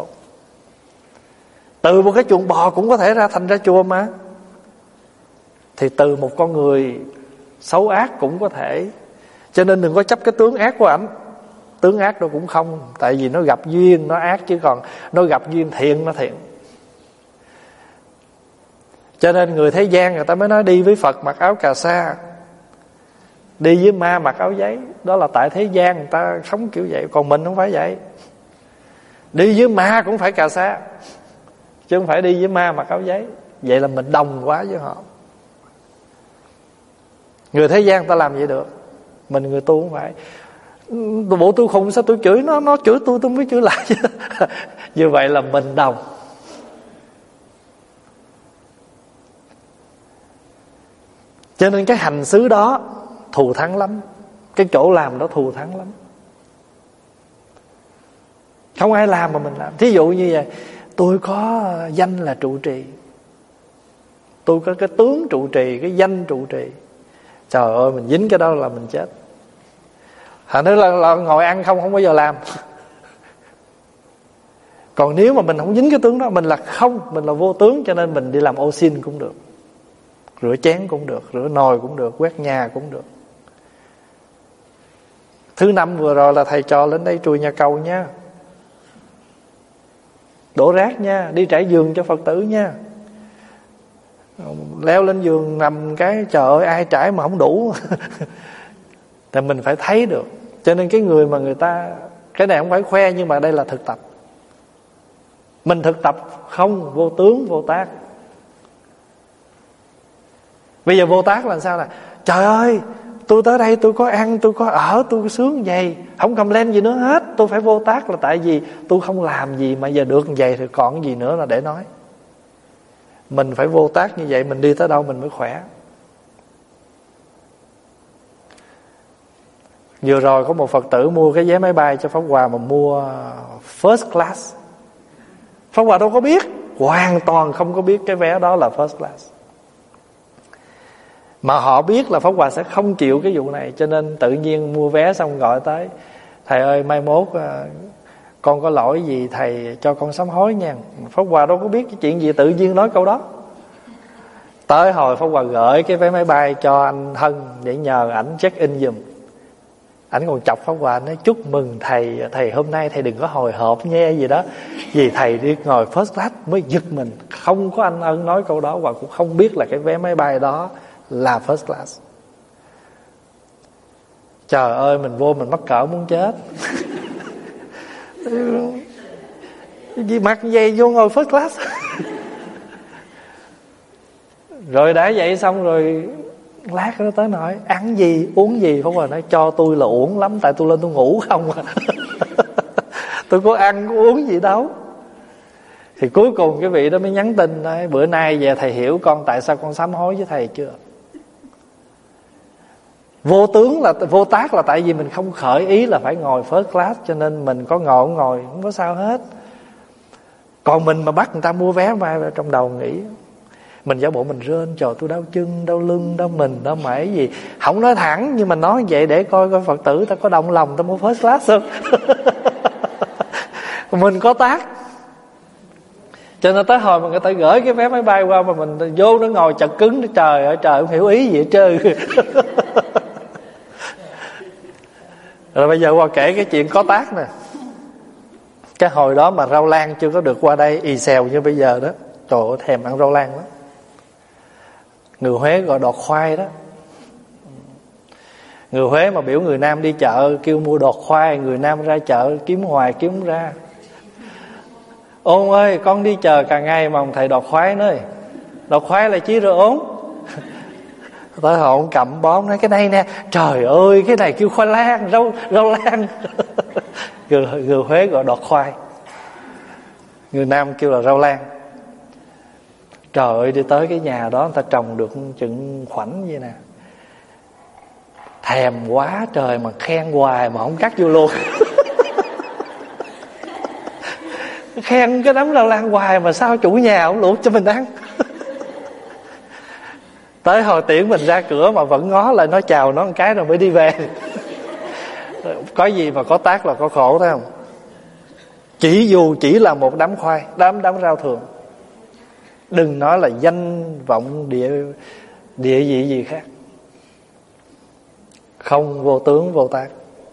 Từ một cái chuồng bò cũng có thể ra thành ra chùa mà. Thì từ một con người xấu ác cũng có thể. Cho nên đừng có chấp cái tướng ác của ảnh. Tướng ác đâu cũng không, tại vì nó gặp duyên nó ác, chứ còn nó gặp duyên thiện nó thiện. Cho nên người thế gian người ta mới nói đi với Phật mặc áo cà sa, đi với ma mặc áo giấy. Đó là tại thế gian người ta sống kiểu vậy. Còn mình không phải vậy. Đi với ma cũng phải cà sa, chứ không phải đi với ma mặc áo giấy. Vậy là mình đồng quá với họ. Người thế gian người ta làm vậy được, mình người tu không phải. Bộ tôi khùng sao tôi chửi nó, nó chửi tôi tôi mới chửi lại. Như vậy là mình đồng. Cho nên cái hành xứ đó thù thắng lắm, cái chỗ làm đó thù thắng lắm. Không ai làm mà mình làm. Thí dụ như vậy, tôi có danh là trụ trì, tôi có cái tướng trụ trì, cái danh trụ trì. Trời ơi, mình dính cái đó là mình chết. Thành nữa là, là ngồi ăn không không bao giờ làm. Còn nếu mà mình không dính cái tướng đó, mình là không, mình là vô tướng, cho nên mình đi làm ô xin cũng được, rửa chén cũng được, rửa nồi cũng được, quét nhà cũng được. Thứ năm vừa rồi là thầy trò lên đây chùi nhà cầu nha, đổ rác nha, đi trải giường cho Phật tử nha. Leo lên giường nằm cái trời ơi ai trải mà không đủ. Thì mình phải thấy được. Cho nên cái người mà người ta Cái này không phải khoe, nhưng mà đây là thực tập. Mình thực tập không vô tướng vô tác. Bây giờ vô tác là sao nè? Trời ơi, tôi tới đây tôi có ăn, tôi có ở, tôi sướng vậy, không complain gì nữa hết. Tôi phải vô tác là tại vì tôi không làm gì mà giờ được vậy thì còn gì nữa là để nói. Mình phải vô tác như vậy, mình đi tới đâu mình mới khỏe. Vừa rồi có một Phật tử mua cái vé máy bay cho Pháp Hòa mà mua first class. Pháp Hòa đâu có biết, hoàn toàn không có biết cái vé đó là first class. Mà họ biết là Pháp Hòa sẽ không chịu cái vụ này, cho nên tự nhiên mua vé xong gọi tới: thầy ơi, mai mốt con có lỗi gì thầy cho con sám hối nha. Pháp Hòa đâu có biết cái chuyện gì, tự nhiên nói câu đó. Tới hồi Pháp Hòa gửi cái vé máy bay cho anh Hân để nhờ ảnh check in giùm. Ảnh còn chọc Pháp Hòa nói: chúc mừng thầy, thầy hôm nay thầy đừng có hồi hộp nghe gì đó, vì thầy đi ngồi first class mới giật mình. Không có anh Ân nói câu đó, và cũng không biết là cái vé máy bay đó là first class. Trời ơi, mình vô mình mắc cỡ muốn chết. Gì mặc vậy vô ngồi first class. Rồi đã vậy xong rồi lát nó tới nói: ăn gì uống gì? Pháp Hòa nói: cho tôi là uống lắm, tại tôi lên tôi ngủ không à. Tôi có ăn có uống gì đâu. Thì cuối cùng cái vị đó mới nhắn tin nói: bữa nay về thầy hiểu con tại sao con sám hối với thầy chưa? Vô tướng là vô tác là tại vì mình không khởi ý là phải ngồi first class, cho nên mình có ngồi không ngồi không có sao hết. Còn mình mà bắt người ta mua vé mà trong đầu nghĩ mình giả bộ mình rên: trời tôi đau chân, đau lưng, đau mình, đau mẩy gì. Không nói thẳng, nhưng mà nói vậy để coi coi Phật tử ta có động lòng ta mua first class không. Mình có tác. Cho nên tới hồi mà người ta gửi cái vé máy bay qua mà mình vô nó ngồi chật cứng, nó trời ơi trời, không hiểu ý gì hết trơn. Rồi bây giờ qua kể cái chuyện có tác nè. Cái hồi đó mà rau lan chưa có được qua đây ì xèo như bây giờ đó, trời ơi thèm ăn rau lan lắm. Người Huế gọi đọt khoai đó. Người Huế mà biểu người Nam đi chợ kêu mua đọt khoai, người Nam ra chợ kiếm hoài kiếm không ra. Ôn ơi, con đi chờ cả ngày mà ông thầy đọt khoai nơi. Đọt khoai là chí rồi ốm. Tới họ ông cầm bón nói: cái này nè, trời ơi cái này kêu khoai lang, rau rau lan. người, người Huế gọi đọt khoai, người Nam kêu là rau lan. Trời ơi, đi tới cái nhà đó người ta trồng được chừng khoảnh vậy nè. Thèm quá trời mà khen hoài mà không cắt vô luôn. Khen cái đám rau lan hoài mà sao chủ nhà không luộc cho mình ăn. Tới hồi tiễn mình ra cửa mà vẫn ngó lại nói chào nó một cái rồi mới đi về. Có gì mà có tác là có khổ, thấy không? Chỉ dù chỉ là một đám khoai, đám đám rau thường, đừng nói là danh vọng địa địa vị gì khác. Không vô tướng vô tác.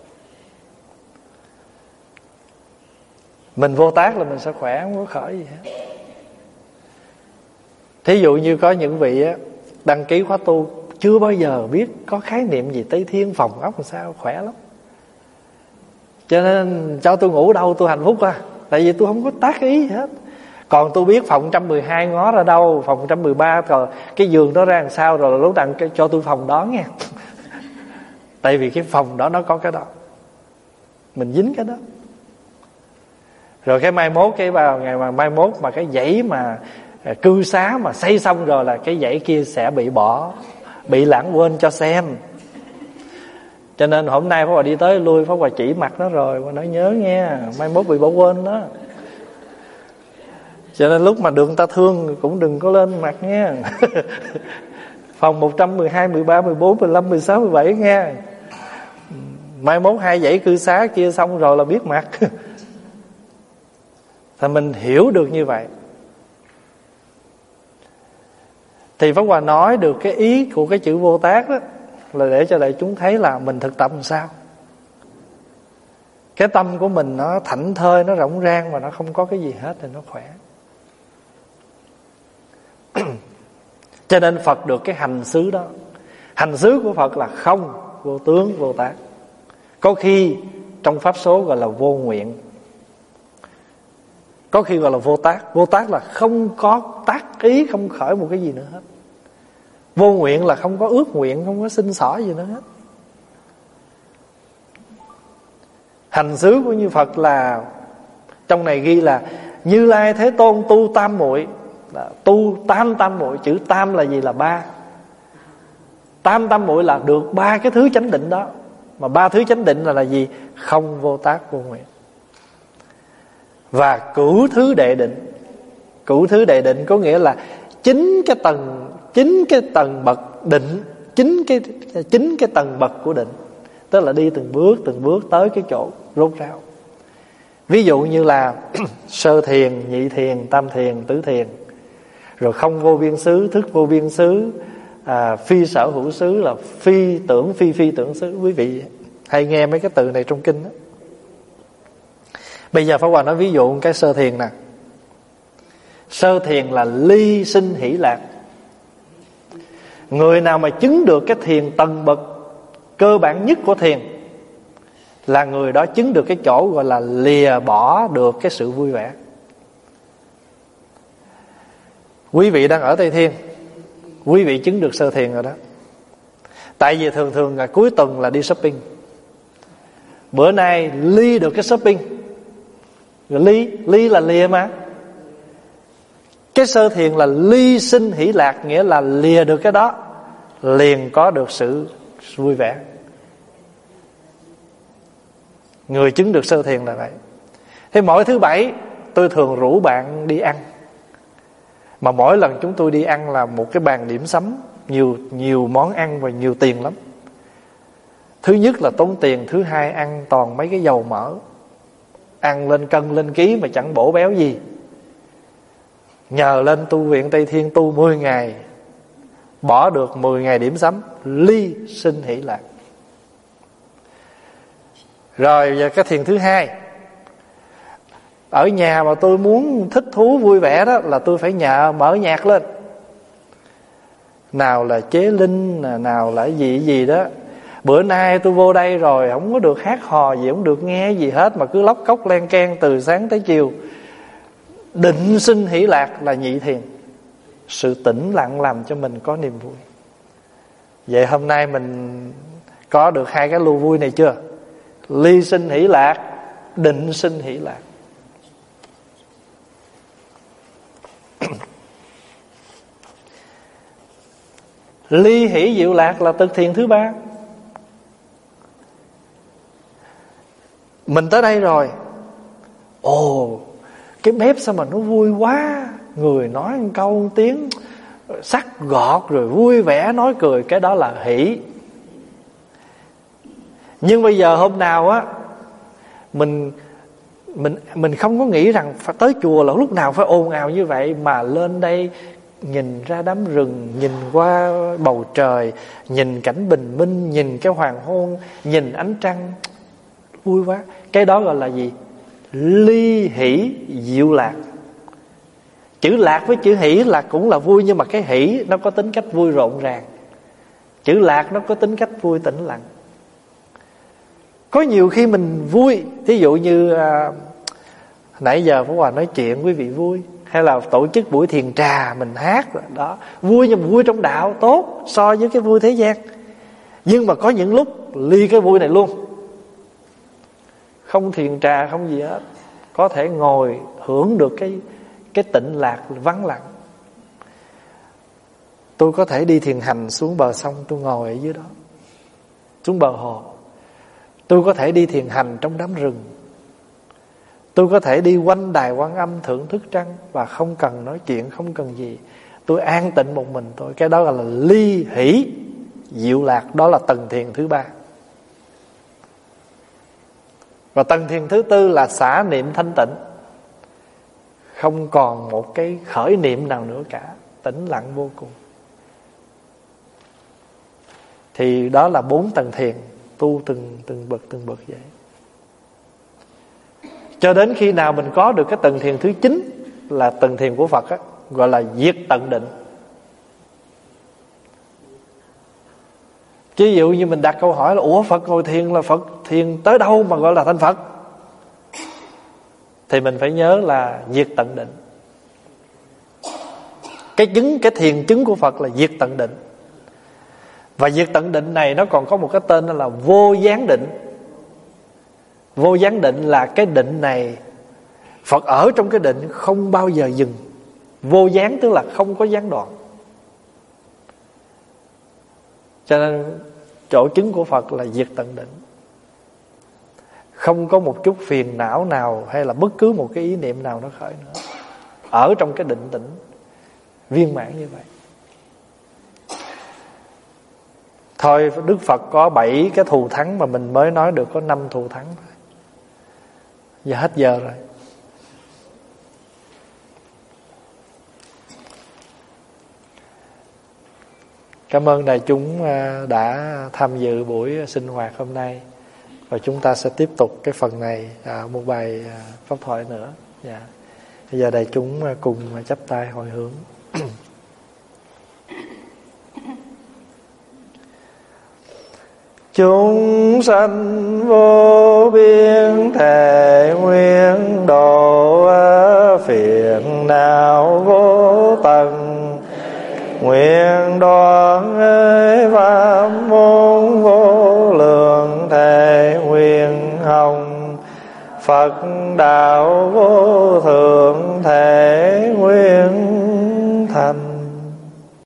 Mình vô tác là mình sẽ khỏe, không có khởi gì hết. Thí dụ như có những vị á, đăng ký khóa tu chưa bao giờ biết có khái niệm gì Tây Thiên phòng ốc làm sao, khỏe lắm. Cho nên cho tôi ngủ đâu tôi hạnh phúc à. Tại vì tôi không có tác ý gì hết. Còn tôi biết phòng một trăm mười hai ngó ra đâu, phòng một trăm mười ba rồi cái giường đó ra làm sao, rồi lúc đặng cho tôi phòng đó nha. Tại vì cái phòng đó nó có cái đó, mình dính cái đó. Rồi cái mai mốt, cái vào ngày mà mai mốt mà cái dãy mà cư xá mà xây xong rồi là cái dãy kia sẽ bị bỏ, bị lãng quên cho xem. Cho nên hôm nay Pháp Hòa đi tới lui, Pháp Hòa chỉ mặt nó rồi, mà nói nhớ nghe, mai mốt bị bỏ quên đó. Cho nên lúc mà được người ta thương cũng đừng có lên mặt nghe. Phòng một trăm mười hai, mười ba, mười bốn, mười lăm, mười sáu, mười bảy nghe. Mai mốt hai dãy cư xá kia xong rồi là biết mặt. Thì mình hiểu được như vậy thì Pháp Hòa nói được cái ý của cái chữ vô tác đó, là để cho đại chúng thấy là mình thực tập làm sao. Cái tâm của mình nó thảnh thơi, nó rộng rang và nó không có cái gì hết thì nó khỏe. Cho nên Phật được cái hành xứ đó. Hành xứ của Phật là không, vô tướng vô tác. Có khi trong pháp số gọi là vô nguyện, có khi gọi là vô tác. Vô tác là không có tác ý, không khởi một cái gì nữa hết. Vô nguyện là không có ước nguyện, không có xin xỏ gì nữa hết. Hành xứ của Như Phật là, trong này ghi là Như Lai Thế Tôn tu tam muội, tu tam tam muội. Chữ tam là gì? Là ba. Tam tam muội là được ba cái thứ chánh định đó. Mà ba thứ chánh định là là gì? Không, vô tác, vô nguyện. Và cửu thứ đệ định. Cửu thứ đệ định có nghĩa là chính cái tầng chính cái tầng bậc định, chính cái chính cái tầng bậc của định, tức là đi từng bước từng bước tới cái chỗ rốt ráo. Ví dụ như là sơ thiền, nhị thiền, tam thiền, tứ thiền, rồi không vô biên xứ, thức vô biên xứ, à, phi sở hữu xứ là phi tưởng phi phi tưởng xứ. Quý vị hay nghe mấy cái từ này trong kinh đó. Bây giờ Pháp Hòa nói ví dụ cái sơ thiền nè. Sơ thiền là ly sinh hỷ lạc. Người nào mà chứng được cái thiền tầng bậc cơ bản nhất của thiền là người đó chứng được cái chỗ gọi là lìa bỏ được cái sự vui vẻ. Quý vị đang ở Tây Thiên, quý vị chứng được sơ thiền rồi đó. Tại vì thường thường là cuối tuần là đi shopping. Bữa nay ly được cái shopping. Rồi ly, ly là lìa mà. Cái sơ thiền là ly sinh hỷ lạc, nghĩa là lìa được cái đó, liền có được sự vui vẻ. Người chứng được sơ thiền là vậy. Thế mỗi thứ bảy tôi thường rủ bạn đi ăn. Mà mỗi lần chúng tôi đi ăn là một cái bàn điểm sắm, Nhiều nhiều món ăn và nhiều tiền lắm. Thứ nhất là tốn tiền, thứ hai ăn toàn mấy cái dầu mỡ, ăn lên cân lên ký mà chẳng bổ béo gì. Nhờ lên tu viện Tây Thiên tu mười ngày, bỏ được mười ngày điểm sắm, ly sinh hỷ lạc. Rồi giờ cái thiền thứ hai, ở nhà mà tôi muốn thích thú vui vẻ đó là tôi phải nhờ mở nhạc lên. Nào là chế linh, nào là gì gì đó. Bữa nay tôi vô đây rồi không có được hát hò gì, không được nghe gì hết, mà cứ lóc cốc len keng từ sáng tới chiều. Định sinh hỷ lạc là nhị thiền. Sự tĩnh lặng làm cho mình có niềm vui. Vậy hôm nay mình có được hai cái lưu vui này chưa? Ly sinh hỷ lạc, định sinh hỷ lạc. Ly hỷ diệu lạc là thực thiền thứ ba. Mình tới đây rồi, ồ, cái bếp sao mà nó vui quá, người nói một câu một tiếng sắc gọt rồi vui vẻ nói cười, cái đó là hỷ. Nhưng bây giờ hôm nào á mình mình mình không có nghĩ rằng phải tới chùa là lúc nào phải ồn ào như vậy, mà lên đây nhìn ra đám rừng, nhìn qua bầu trời, nhìn cảnh bình minh, nhìn cái hoàng hôn, nhìn ánh trăng, vui quá. Cái đó gọi là gì? Ly hỷ diệu lạc. Chữ lạc với chữ hỷ là cũng là vui, nhưng mà cái hỷ nó có tính cách vui rộn ràng, chữ lạc nó có tính cách vui tĩnh lặng. Có nhiều khi mình vui, thí dụ như à, nãy giờ Pháp Hòa nói chuyện quý vị vui, hay là tổ chức buổi thiền trà mình hát rồi đó, vui, nhưng mà vui trong đạo tốt so với cái vui thế gian. Nhưng mà có những lúc ly cái vui này luôn, không thiền trà không gì hết, có thể ngồi hưởng được cái cái tịnh lạc vắng lặng. Tôi có thể đi thiền hành xuống bờ sông, tôi ngồi ở dưới đó, xuống bờ hồ. Tôi có thể đi thiền hành trong đám rừng. Tôi có thể đi quanh đài Quan Âm thưởng thức trăng và không cần nói chuyện, không cần gì. Tôi an tịnh một mình tôi. Cái đó là ly hỷ diệu lạc. Đó là tầng thiền thứ ba. Và tầng thiền thứ tư là xả niệm thanh tịnh. Không còn một cái khởi niệm nào nữa cả, tĩnh lặng vô cùng. Thì đó là bốn tầng thiền, tu từng từng bậc từng bậc vậy. Cho đến khi nào mình có được cái tầng thiền thứ chín là tầng thiền của Phật á, gọi là diệt tận định. Ví dụ như mình đặt câu hỏi là ủa Phật ngồi thiền là Phật thiền tới đâu mà gọi là thành Phật, thì mình phải nhớ là diệt tận định. Cái chứng, cái thiền chứng của Phật là diệt tận định. Và diệt tận định này nó còn có một cái tên đó là vô gián định. Vô gián định là cái định này Phật ở trong cái định không bao giờ dừng. Vô gián tức là không có gián đoạn. Cho nên chỗ chứng của Phật là diệt tận định. Không có một chút phiền não nào hay là bất cứ một cái ý niệm nào nó khởi nữa. Ở trong cái định tĩnh viên mãn như vậy. Thôi Đức Phật có bảy cái thù thắng mà mình mới nói được có năm thù thắng thôi. Giờ hết giờ rồi. Cảm ơn đại chúng đã tham dự buổi sinh hoạt hôm nay. Và chúng ta sẽ tiếp tục cái phần này à, một bài à, pháp thoại nữa. Dạ. Bây giờ đại chúng cùng chắp tay hồi hướng. Chúng sanh vô biên thể nguyện độ phiền não vô tận, nguyện đoạn pháp môn vô lượng thể nguyện hồng Phật đạo vô thượng thể nguyện